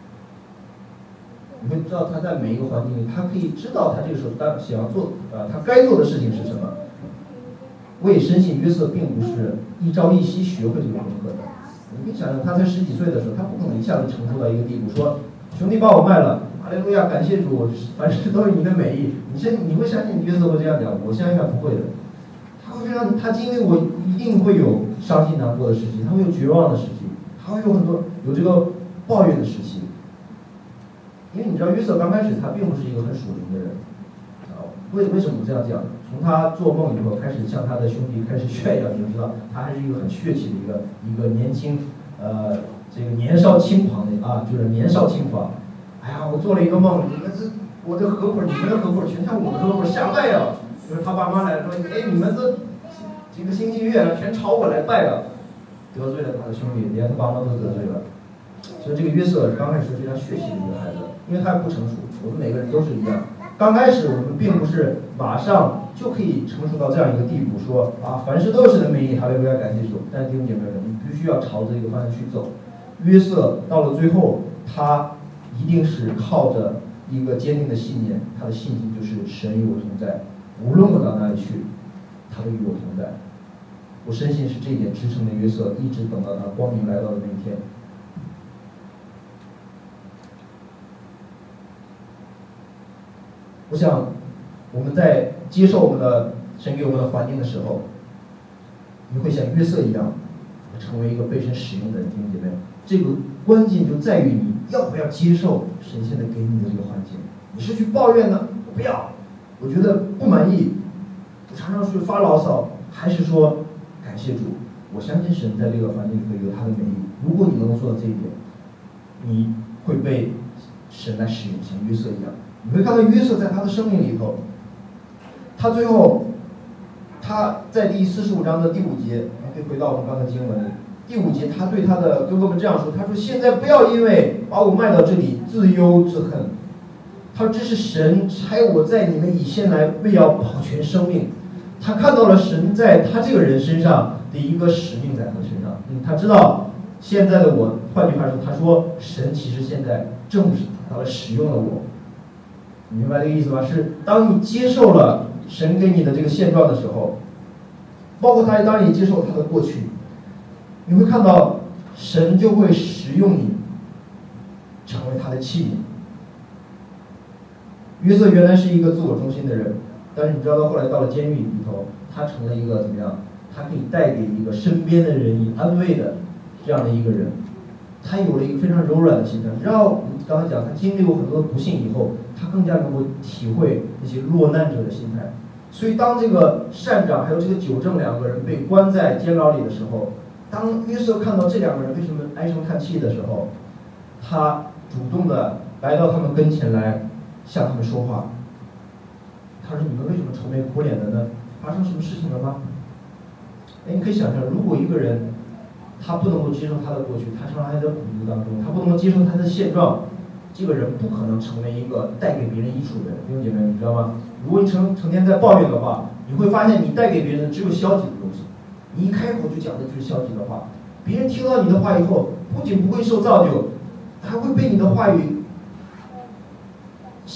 你会知道他在每一个环境里，他可以知道他这个时候当想要做啊、呃，他该做的事情是什么。我也深信约瑟并不是一朝一夕学会这个功课的。你可以想想，他才十几岁的时候，他不可能一下子成熟到一个地步，说兄弟把我卖了，哈利路亚，感谢主，凡事都是你的美意。你相你会相信约瑟会这样讲？我相信他不会的。他会非常，他经历过一定会有伤心难过的时期，他会有绝望的时期，他会有很多有这个抱怨的时期。因为你知道约瑟刚开始他并不是一个很属灵的人，啊，为为什么这样讲？从他做梦以后开始向他的兄弟开始炫耀，你就知道他还是一个很血气的一个一个年轻，呃，这个年少轻狂的啊，就是年少轻狂。哎呀，我做了一个梦，你们这我的合伙，你们的合伙全向我的合伙下拜了。就是他爸妈来说，哎，你们这几个星期月了，全朝我来拜了，得罪了他的兄弟，连他爸妈都得罪了。所以这个约瑟刚开始非常血气的一个孩子，因为他还不成熟。我们每个人都是一样，刚开始我们并不是马上就可以成熟到这样一个地步，说啊，凡事都是的美意，哈利路亚，感谢主。但是弟兄姐妹们，你必须要朝着一个方向去走。约瑟到了最后，他一定是靠着一个坚定的信念，他的信心就是神与我同在，无论我到哪里去，他都与我同在。我深信是这一点支撑的约瑟，一直等到他光明来到的那一天。我想我们在接受我们的神给我们的环境的时候，你会像约瑟一样成为一个被神使用的人。弟兄姐妹，这个关键就在于你要不要接受神现在给你的这个环境。你是去抱怨呢？不要，我觉得不满意，我常常去发牢骚，还是说感谢主，我相信神在这个环境里会有他的美意。如果你能够做到这一点，你会被神来使用，像约瑟一样。你会看到约瑟在他的生命里头，他最后他在第四十五章的第五节，可以回到我们刚才经文里，第五节他对他的哥哥们这样说，他说现在不要因为把我卖到这里自忧自恨，他说这是神差我在你们以先来为要保全生命。他看到了神在他这个人身上的一个使命在他身上，嗯，他知道现在的我，换句话说，他说神其实现在正是他来使用了我。你明白这个意思吗？是当你接受了神给你的这个现状的时候，包括他当你接受他的过去，你会看到神就会使用你成为他的器皿。约瑟原来是一个自我中心的人，但是你知道他后来到了监狱里头，他成了一个怎么样？他可以带给一个身边的人以安慰的这样的一个人。他有了一个非常柔软的心肠。然后刚才讲，他经历过很多不幸以后，他更加能够体会那些落难者的心态。所以当这个善长还有这个酒政两个人被关在监牢里的时候，当约瑟看到这两个人为什么唉声叹气的时候，他主动的来到他们跟前来向他们说话。他说：“你们为什么愁眉苦脸的呢？发生什么事情了吗？”哎，你可以想象，如果一个人他不能够接受他的过去，他常常还在苦读当中，他不能够接受他的现状，这个人不可能成为一个带给别人益处的人。弟兄姐妹，你知道吗？如果你成成天在抱怨的话，你会发现你带给别人的只有消极的东西。你一开口就讲的就是消极的话，别人听到你的话以后，不仅不会受造就，还会被你的话语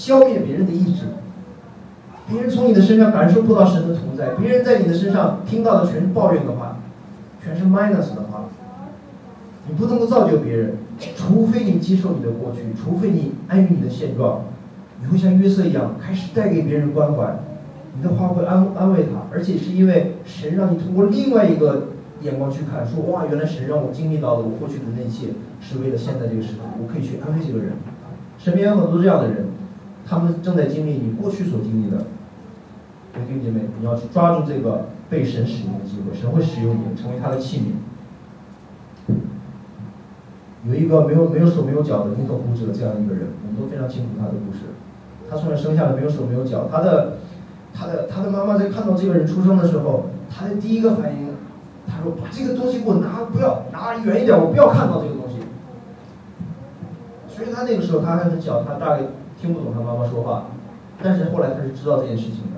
消灭别人的意志。别人从你的身上感受不到神的同在，别人在你的身上听到的全是抱怨的话，全是 minus 的话。你不能够造就别人，除非你接受你的过去，除非你安于你的现状，你会像约瑟一样开始带给别人关怀，你的话会安安慰他，而且是因为神让你通过另外一个眼光去看，说哇，原来神让我经历到的我过去的那些，是为了现在这个时刻，我可以去安慰这个人。身边有很多这样的人，他们正在经历你过去所经历的。弟兄姐妹，你要去抓住这个被神使用的机会，神会使用你，成为他的器皿。有一个没有没有手没有脚的尼可胡者这样一个人，我们都非常清楚他的故事。他从小生下来没有手没有脚，他的他的他的妈妈在看到这个人出生的时候，他的第一个反应，他说：“把这个东西给我拿，不要拿远一点，我不要看到这个东西。”所以他那个时候他还很小，他大概听不懂他妈妈说话，但是后来他是知道这件事情的。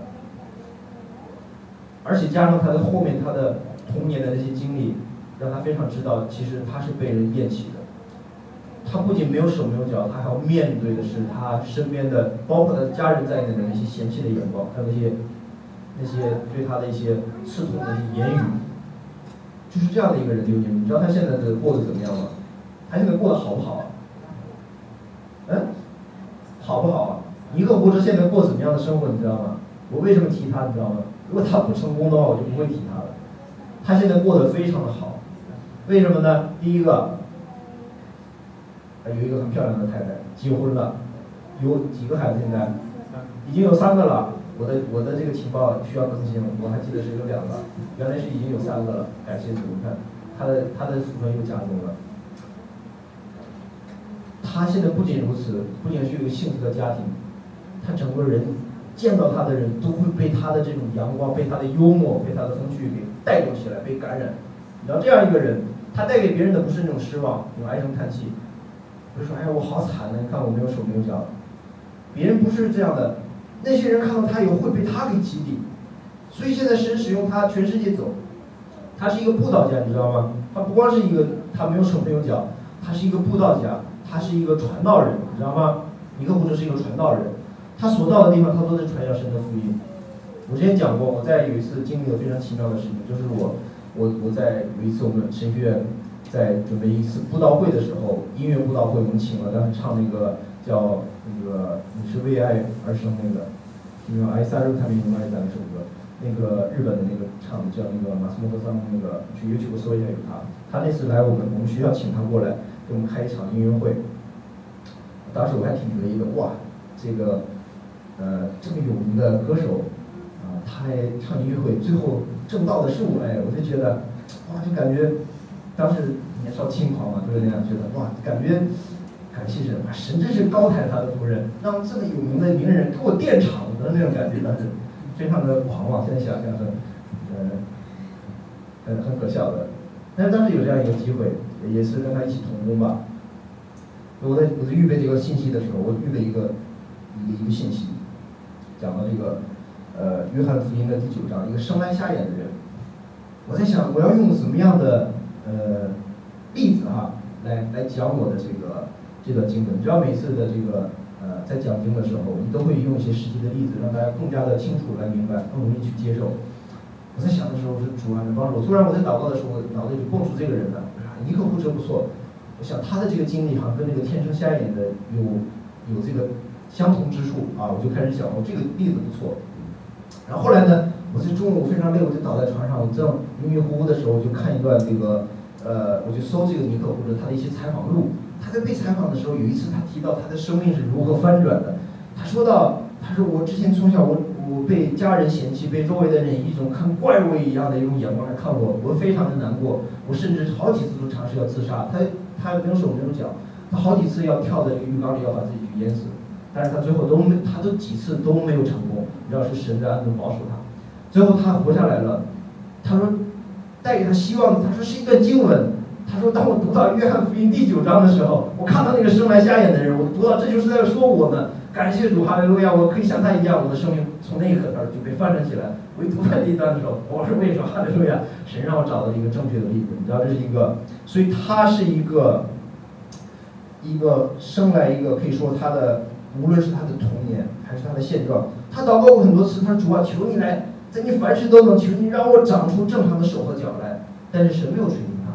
而且加上他的后面他的童年的那些经历，让他非常知道，其实他是被人厌弃的。他不仅没有手没有脚，他还要面对的是他身边的，包括他的家人在内的那些嫌弃的眼光，还有那些那些对他的一些刺痛的言语。就是这样的一个人，丢你，你知道他现在的过得怎么样吗？他现在过得好不好啊？嗯，好不好啊？尼可胡者现在过怎么样的生活，你知道吗？我为什么提他，你知道吗？如果他不成功的话，我就不会提他了。他现在过得非常的好，为什么呢？第一个，有一个很漂亮的太太，结婚了，有几个孩子？现在已经有三个了。我的我的这个情报需要更新，我还记得是有两个，原来是已经有三个了。感谢主，看他的他的福分又加重了。他现在不仅如此，不仅是有一个幸福的家庭，他整个人见到他的人都会被他的这种阳光、被他的幽默、被他的风趣给带动起来，被感染。你知道这样一个人，他带给别人的不是那种失望、那种唉声叹气，不是说哎呀我好惨呢，你看我没有手没有脚。别人不是这样的，那些人看到他以后会被他给激励。所以现在神使用他全世界走，他是一个布道家，你知道吗？他不光是一个他没有手没有脚，他是一个布道家，他是一个传道人，你知道吗？尼可胡者是一个传道人，他所到的地方他都在传扬神的福音。我之前讲过，我在有一次经历了非常奇妙的事情，就是我我我在有一次我们神学院在准备一次布道会的时候，音乐布道会，我们请了当时唱那个叫那个你是为爱而生那个，因为爱萨鲁他们用爱赞那首歌，那个日本的那个唱的叫那个马斯莫克桑，那个去 YouTube 搜一下有他，他那次来我们我们学校请他过来给我们开一场音乐会，当时我还挺得意的，哇，这个呃这么有名的歌手啊、呃，他来唱音乐会，最后正道的是我，哎，我就觉得哇，就感觉当时年少轻狂嘛，就是那样觉得哇，感觉感谢神，哇，神真是高抬他的夫人，让这么有名的名人给我垫场的那种感觉，当时非常的狂妄，现在想想是呃很很可笑的。但是当时有这样一个机会，也是跟他一起同工吧。我在我在预备这个信息的时候，我预备一个一个一个信息，讲到这个呃约翰福音的第九章，一个生来瞎眼的人。我在想我要用什么样的呃例子哈、啊，来来讲我的这个这段经文。只要每次的这个呃在讲经的时候，你都会用一些实际的例子，让大家更加的清楚来明白，更容易去接受。我在想的时候，我说主啊，你帮助我。突然我在祷告的时候，脑袋里蹦出这个人来，尼可胡者不错。我想他的这个经历好像跟这个天生瞎眼的有有这个相同之处啊，我就开始想，哦，这个例子不错。然后后来呢，我在中午非常累，我就倒在床上，我正迷迷糊糊的时候，我就看一段这个呃，我就搜这个尼可胡者他的一些采访录。他在被采访的时候，有一次他提到他的生命是如何翻转的。他说到，他说我之前从小我。我被家人嫌弃，被周围的人以一种看怪物一样的一种眼光来看我，我非常的难过。我甚至好几次都尝试要自杀。他他没有手没有脚，他好几次要跳在这个浴缸里要把自己去淹死，但是他最后都没，他都几次都没有成功。你知道是神在暗中保守他，最后他活下来了。他说带给他希望，他说是一段经文。他说当我读到约翰福音第九章的时候，我看到那个生来瞎眼的人，我读到这就是在说我们。感谢主，哈利路亚！我可以像他一样，我的生命从那一刻开始就被翻转起来。我一读完这一段的时候，我是为什么哈利路亚？神让我找到了一个正确的例子，你知道这是一个，所以他是一个一个生来一个可以说他的无论是他的童年还是他的现状，他祷告过很多次，他说主啊，求你来，在你凡事都能，求你让我长出正常的手和脚来。但是神没有垂听他。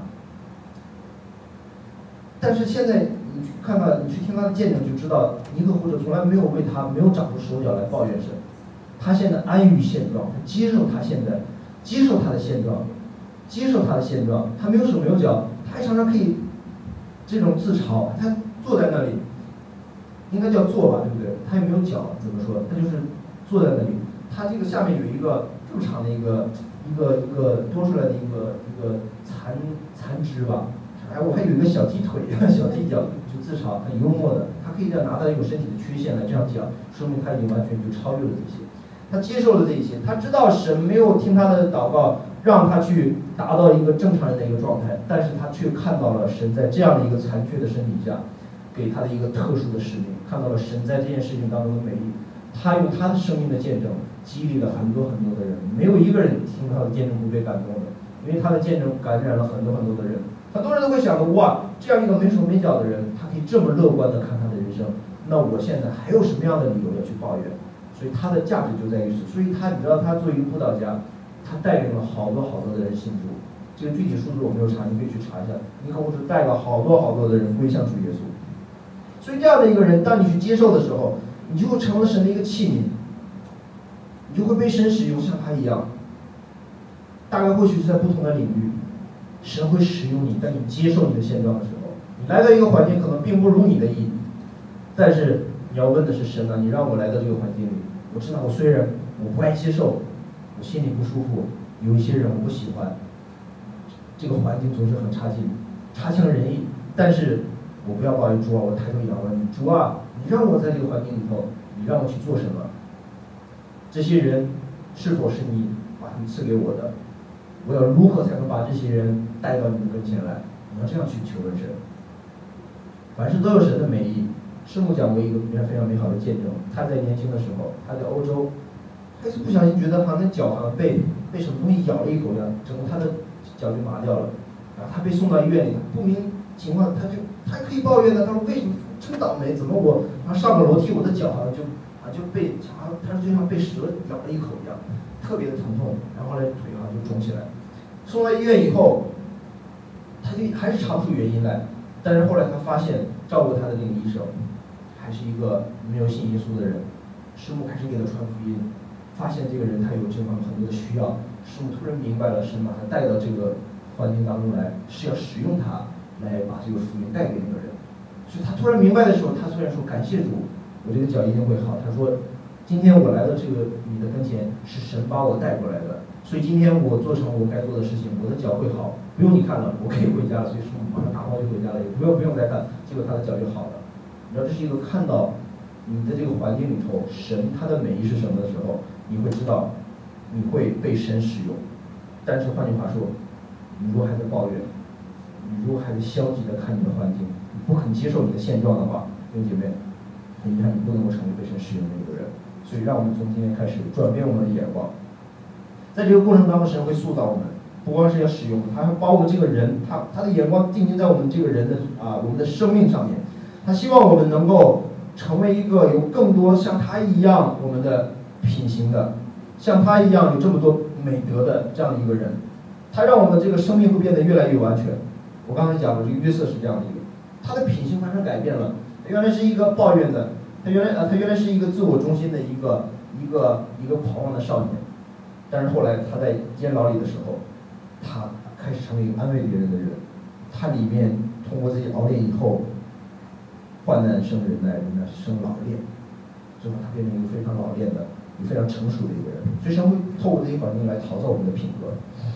但是现在你去看看，你去听他的见证就知道，尼克胡者从来没有为他没有长出手脚来抱怨神，他现在安于现状，他接受他现在，接受他的现状，接受他的现状，他没有手没有脚，他还常常可以这种自嘲，他坐在那里，应该叫坐吧，对不对？他也没有脚，怎么说？他就是坐在那里，他这个下面有一个正常的一个一个一个多出来的一个一个残残肢吧。哎，我还有一个小鸡腿，小鸡脚，就自嘲，很幽默的。他可以这样拿他有身体的缺陷来这样讲，说明他已经完全就超越了这些。他接受了这一些，他知道神没有听他的祷告，让他去达到一个正常人的一个状态，但是他却看到了神在这样的一个残缺的身体下，给他的一个特殊的使命，看到了神在这件事情当中的美丽。他用他的生命的见证，激励了很多很多的人，没有一个人听他的见证不被感动的，因为他的见证感染了很多很多的人。很多人都会想着，哇，这样一个没手没脚的人，他可以这么乐观的看他的人生，那我现在还有什么样的理由要去抱怨？所以他的价值就在于此。所以他，你知道，他作为一个布道家，他带领了好多好多的人信主。这个具体数字我没有查，你可以去查一下。尼克胡者带了好多好多的人归向主耶稣。所以这样的一个人，当你去接受的时候，你就会成了神的一个器皿，你就会被神使用，像他一样。大概或许是在不同的领域。神会使用你，当你接受你的现状的时候，你来到一个环境可能并不如你的意，但是你要问的是神啊，你让我来到这个环境里，我知道我虽然我不爱接受，我心里不舒服，有一些人我不喜欢，这个环境总是很差劲，差强人意，但是我不要抱怨主啊，我抬头仰望你，主啊，你让我在这个环境里头，你让我去做什么？这些人是否是你把他们赐给我的？我要如何才能把这些人带到你的跟前来？你要这样去求问神。凡事都有神的美意。师母讲过一个非常美好的见证，他在年轻的时候，他在欧洲，他是不小心觉得好像那脚好像被被什么东西咬了一口一样，整个他的脚就麻掉了。然后他被送到医院里，不明情况，他就他可以抱怨的，他说为什么真倒霉？怎么我然后上个楼梯，我的脚好像就啊就被好像他就像被蛇咬了一口一样，特别的疼痛，然后后来腿好像就肿起来。送到医院以后，他就还是查不出原因来，但是后来他发现照顾他的那个医生，还是一个没有信耶稣的人。师母开始给他传福音，发现这个人他有这方面很多的需要。师母突然明白了，神把他带到这个环境当中来，是要使用他来把这个福音带给那个人。所以他突然明白的时候，他虽然说感谢主，我这个脚一定会好。他说，今天我来到这个你的跟前，是神把我带过来的。所以今天我做成我该做的事情，我的脚会好，不用你看了，我可以回家了。所以说马上打包就回家了，也不用不用再看，结果他的脚就好了。你知道这是一个看到你的这个环境里头，神他的美意是什么的时候，你会知道你会被神使用。但是换句话说，你如果还在抱怨，你如果还在消极的看你的环境，你不肯接受你的现状的话，弟兄姐妹，很遗憾你不能够成为被神使用的一个人。所以让我们从今天开始转变我们的眼光。在这个过程当中，神会塑造我们，不光是要使用，他还包括这个人，他他的眼光定睛在我们这个人的啊我们的生命上面，他希望我们能够成为一个有更多像他一样我们的品行的，像他一样有这么多美德的这样的一个人，他让我们这个生命会变得越来越完全。我刚才讲过，这个约瑟是这样的一个，他的品性发生改变了，原来是一个抱怨的，他原来啊他原来是一个自我中心的一个一个一个狂妄的少年。但是后来他在监牢里的时候，他开始成为一个安慰别人的人。他里面通过这些熬炼以后，患难生忍耐，忍耐生老练，最后他变成一个非常老练的、一个非常成熟的一个人。所以神会透过这些环境来陶造我们的品格。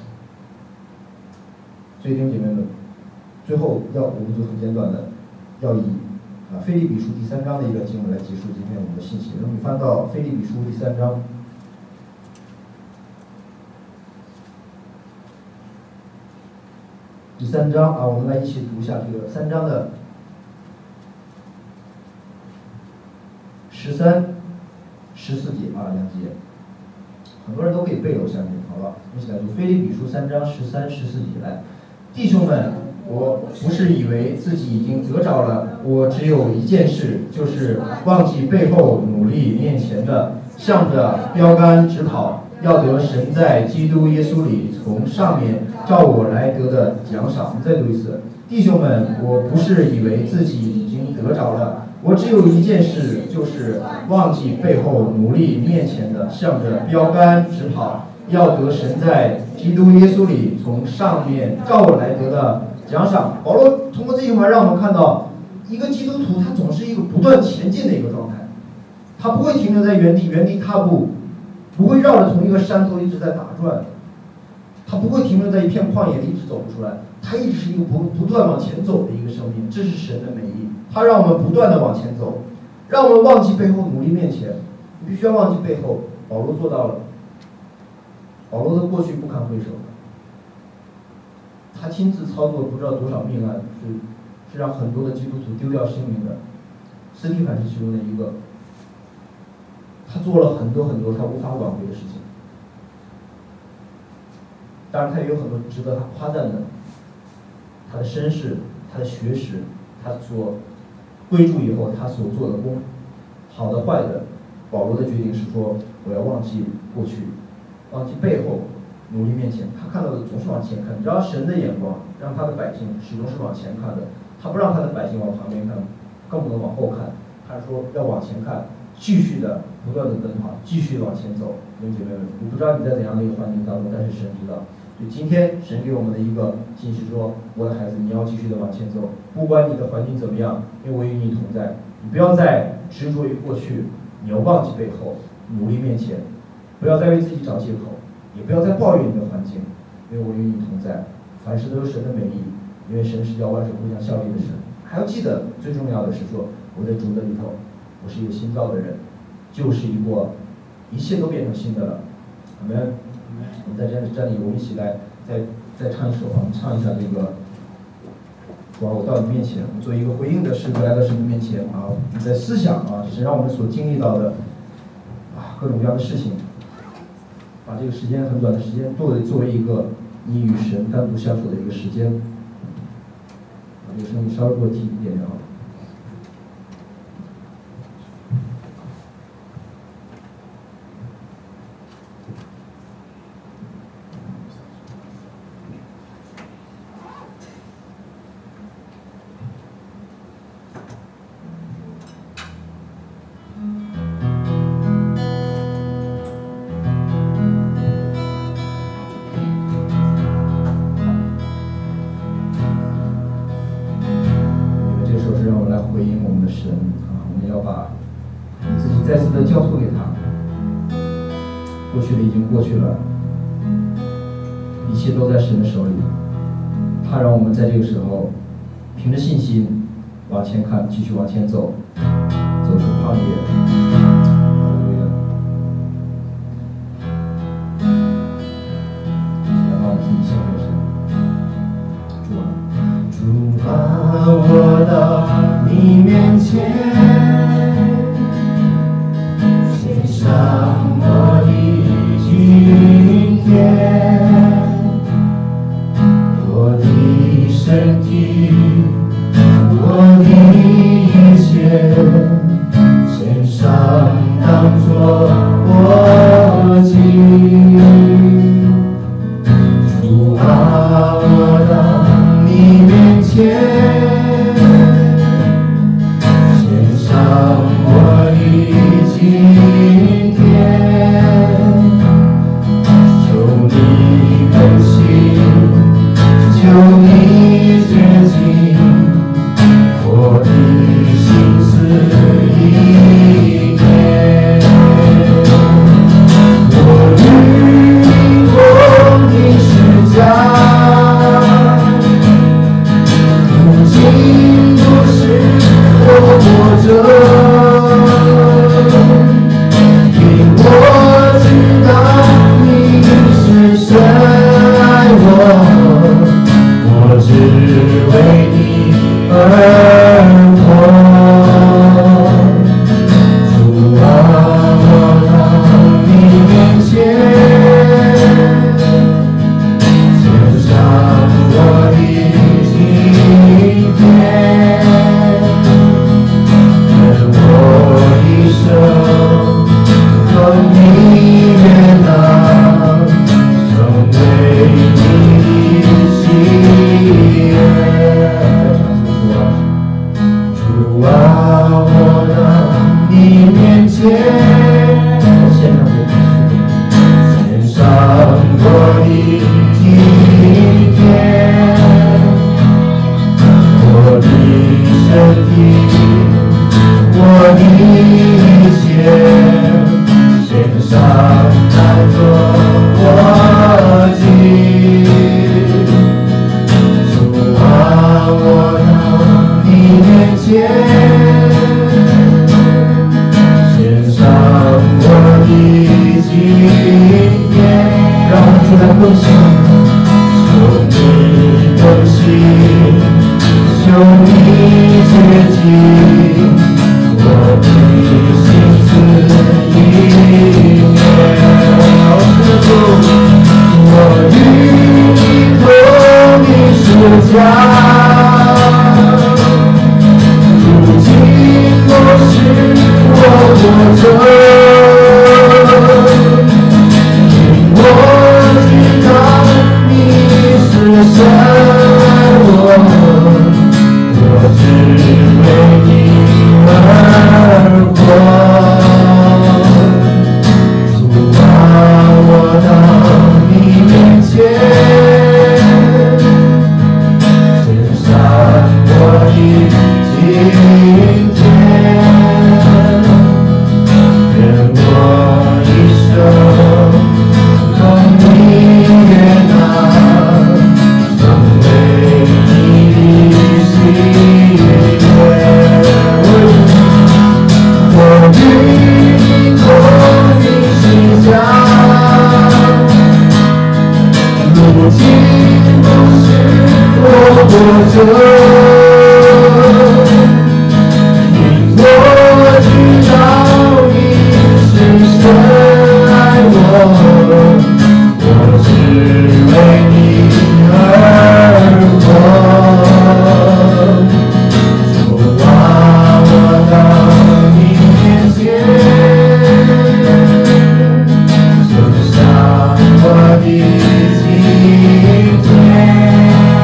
所以弟兄姐妹们，最后要我们就很简短的，要以啊腓立比书第三章的一个经文来结束今天我们的信息。那么你翻到腓立比书第三章。第三章啊，我们来一起读一下这个三章的十三、十四节啊，两节，很多人都可以背了，我相信，好吧？一起来读《腓立比书》三章十三、十四节来。弟兄们， 我不是以为自己已经得着了，我只有一件事，就是忘记背后，努力面前的，向着标杆直跑，要得神在基督耶稣里从上面照我来得的奖赏。再读一次，弟兄们，我不是以为自己已经得着了，我只有一件事，就是忘记背后，努力面前的，向着标杆直跑，要得神在基督耶稣里从上面照我来得的奖赏。保罗通过这句话让我们看到，一个基督徒他总是一个不断前进的一个状态，他不会停留在原地原地踏步，不会绕着同一个山头一直在打转，他不会停留在一片旷野里一直走不出来，他一直是一个不不断往前走的一个生命。这是神的美意，他让我们不断的往前走，让我们忘记背后，努力面前。你必须要忘记背后，保罗做到了。保罗的过去不堪回首，他亲自操作不知道多少命案，是是让很多的基督徒丢掉性命的。斯蒂凡是其中的一个，他做了很多很多他无法挽回的事情。当然，他也有很多值得他夸赞的，他的身世、他的学识、他所归主以后他所做的功，好的坏的。保罗的决定是说，我要忘记过去，忘记背后，努力面前。他看到的总是往前看，只要神的眼光让他的百姓始终是往前看的，他不让他的百姓往旁边看，更不能往后看。他说要往前看，继续的不断的奔跑，继续的往前走。弟兄姐妹们，我不知道你在怎样的一个环境当中，但是神知道。就今天神给我们的一个信息说，我的孩子，你要继续的往前走，不管你的环境怎么样，因为我与你同在。你不要再执着于过去，你要忘记背后，努力面前，不要再为自己找借口，也不要再抱怨你的环境，因为我与你同在。凡事都有神的美意，因为神是叫万事互相效力的神。还要记得，最重要的是说，我在主的里头，我是一个新造的人，旧事已过，一切都变成新的了。我们我们在这这里，我们一起来再再唱一首啊，我们唱一下这个。主啊，我到你面前，我们做一个回应的诗歌来到神的面前啊。你在思想啊，神让我们所经历到的啊各种各样的事情，把这个时间很短的时间作为作为一个你与神单独相处的一个时间。把这个声音稍微给我提一点点啊。回应我们的神啊，我们要把自己再次的交托给他。过去的已经过去了，一切都在神的手里。他让我们在这个时候凭着信心往前看，继续往前走，走出旷野。 我到你面前，献上我的今天，我的身体，我的一切，献上当作活祭。主啊，我到你面前，献体，我的一切献上当作我祭。主啊，我到你面前，献上我的今天。让我们出来更新，求你更新，求你洁净我的心思意念。我与你同你是家，如今我是我活着，因我知道你是神，我我只为你而活。主啊，我到你面前，献上我的今天，愿我一生同你悦纳，成为你的喜悦。我与你同你是家，如今不是我活着，因我知道你是深爱我，我只为你而活。主啊，我到你面前，献上我的今天，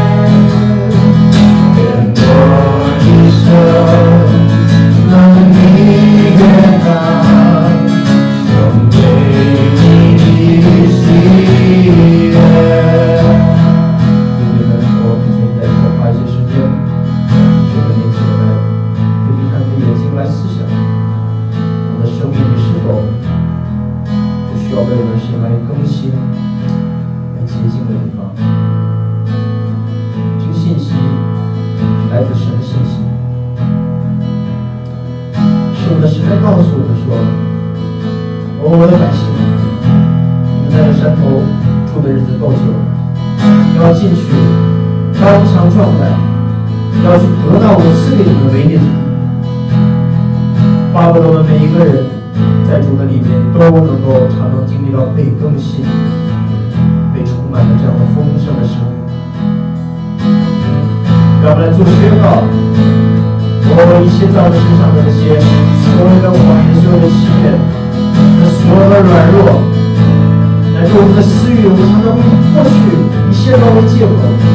愿我一生能你悦纳，成为你的喜悦。 弟兄们，我们现在多花一些时间，我们年轻人来对比他们的眼睛来思想，我们的生命是否有需要被我们神来更新、来洁净的地方？这个信息来自神的信息，是我们的神来告诉我们说：“哦，我的百姓，你们在这山头住的日子够久了，要进去刚强壮胆，要去得到我赐给你们为业之地。巴不得我们每一个人在主的里面都能够常常经历到被更新、被充满了这样的丰盛的生命。让我们来做宣告：我一切在我们身上的那些所有的谎言、所有的欺骗、所有的软弱，乃至我们的私欲，我们常常会以过去以现在为借口。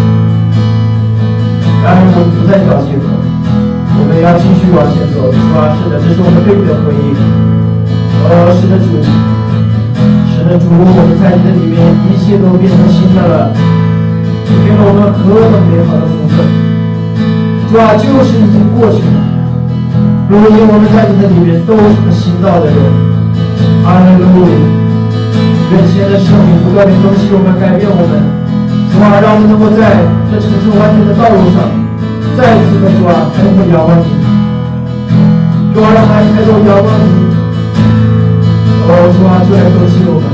然而我们不再找借口，我们要继续往前走。是吧？是的，这是我们对你的回应。哦，是的，主，是的，主，我们在你的里面，一切都变成新的了，你给了我们何等美好的福分！主啊，就是已经过去了。如今我们在你的里面都是个新造的人。哈利路亚！愿现在的圣灵不断的更新我们，改变我们。主啊，让我们能够在这成圣完全的道路上，再次的主啊，抬头仰望你。主啊，让孩子抬头仰望你。哦，主啊，就来更新我们，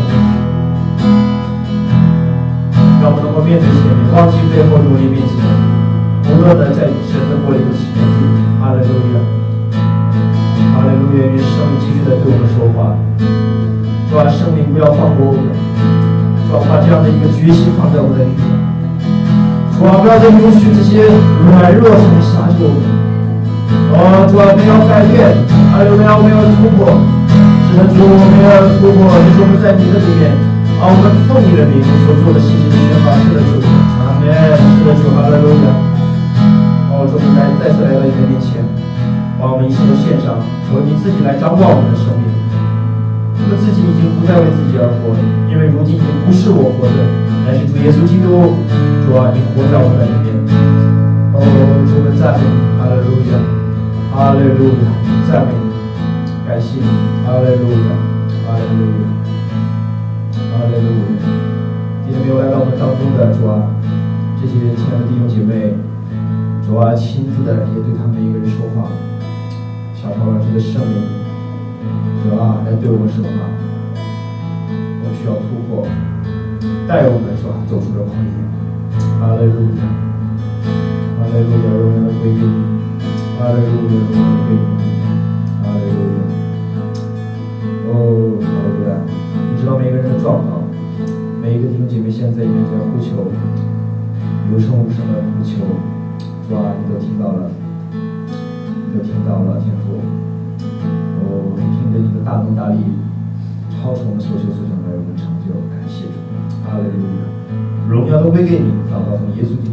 让我们能够面对前面，忘记背后，努力面前，不断的在神的国里头前进。哈利路亚，哈利路亚！愿圣灵继续的对我们说话。主啊，圣灵不要放过我们。主啊，把这样的一个决心放在我们的里面。主啊，不要再允许这些软弱才辖制我们。哦，主啊，我们要改变，还有我们要我们要突破。是的，主，我们要突破，就是我们在你的里面，啊，我们奉你的名所做的信息的宣发。是的，主，阿门。是的，主，哈利路亚。哦，主，我们来再次来到你的面前，把我们一切都献上，求你自己来掌管我们的生命。我们自己已经不再为自己而活，因为如今已经不是我活着，乃是主耶稣基督。主啊，你活在我们的里面。哦，主，我们赞美你，哈利路亚。 哈利路亚，赞美你，感谢你，哈利路亚，哈利路亚，哈利路亚。今天没有来到我们当中的主啊，这些亲爱的弟兄姐妹，主啊，亲自的也对他们一个人说话，小朋友这个圣灵，主啊，来对我们说话，我们需要突破，带我们主啊走出这旷野。哈利路亚，哈利路亚，荣耀归给你，哈利路亚，荣耀归给你，哈利路亚。哦，哈利路亚！你知道每个人的状况，每一个弟兄姐妹现在在你面前呼求，有声无声的呼求，主啊，你都听到了，你都听到了，天父。哦，你凭着你的大能大力，超出我们所求所想来，我们成就，感谢主，哈利路亚！荣耀都归给你，祷告奉耶稣基督。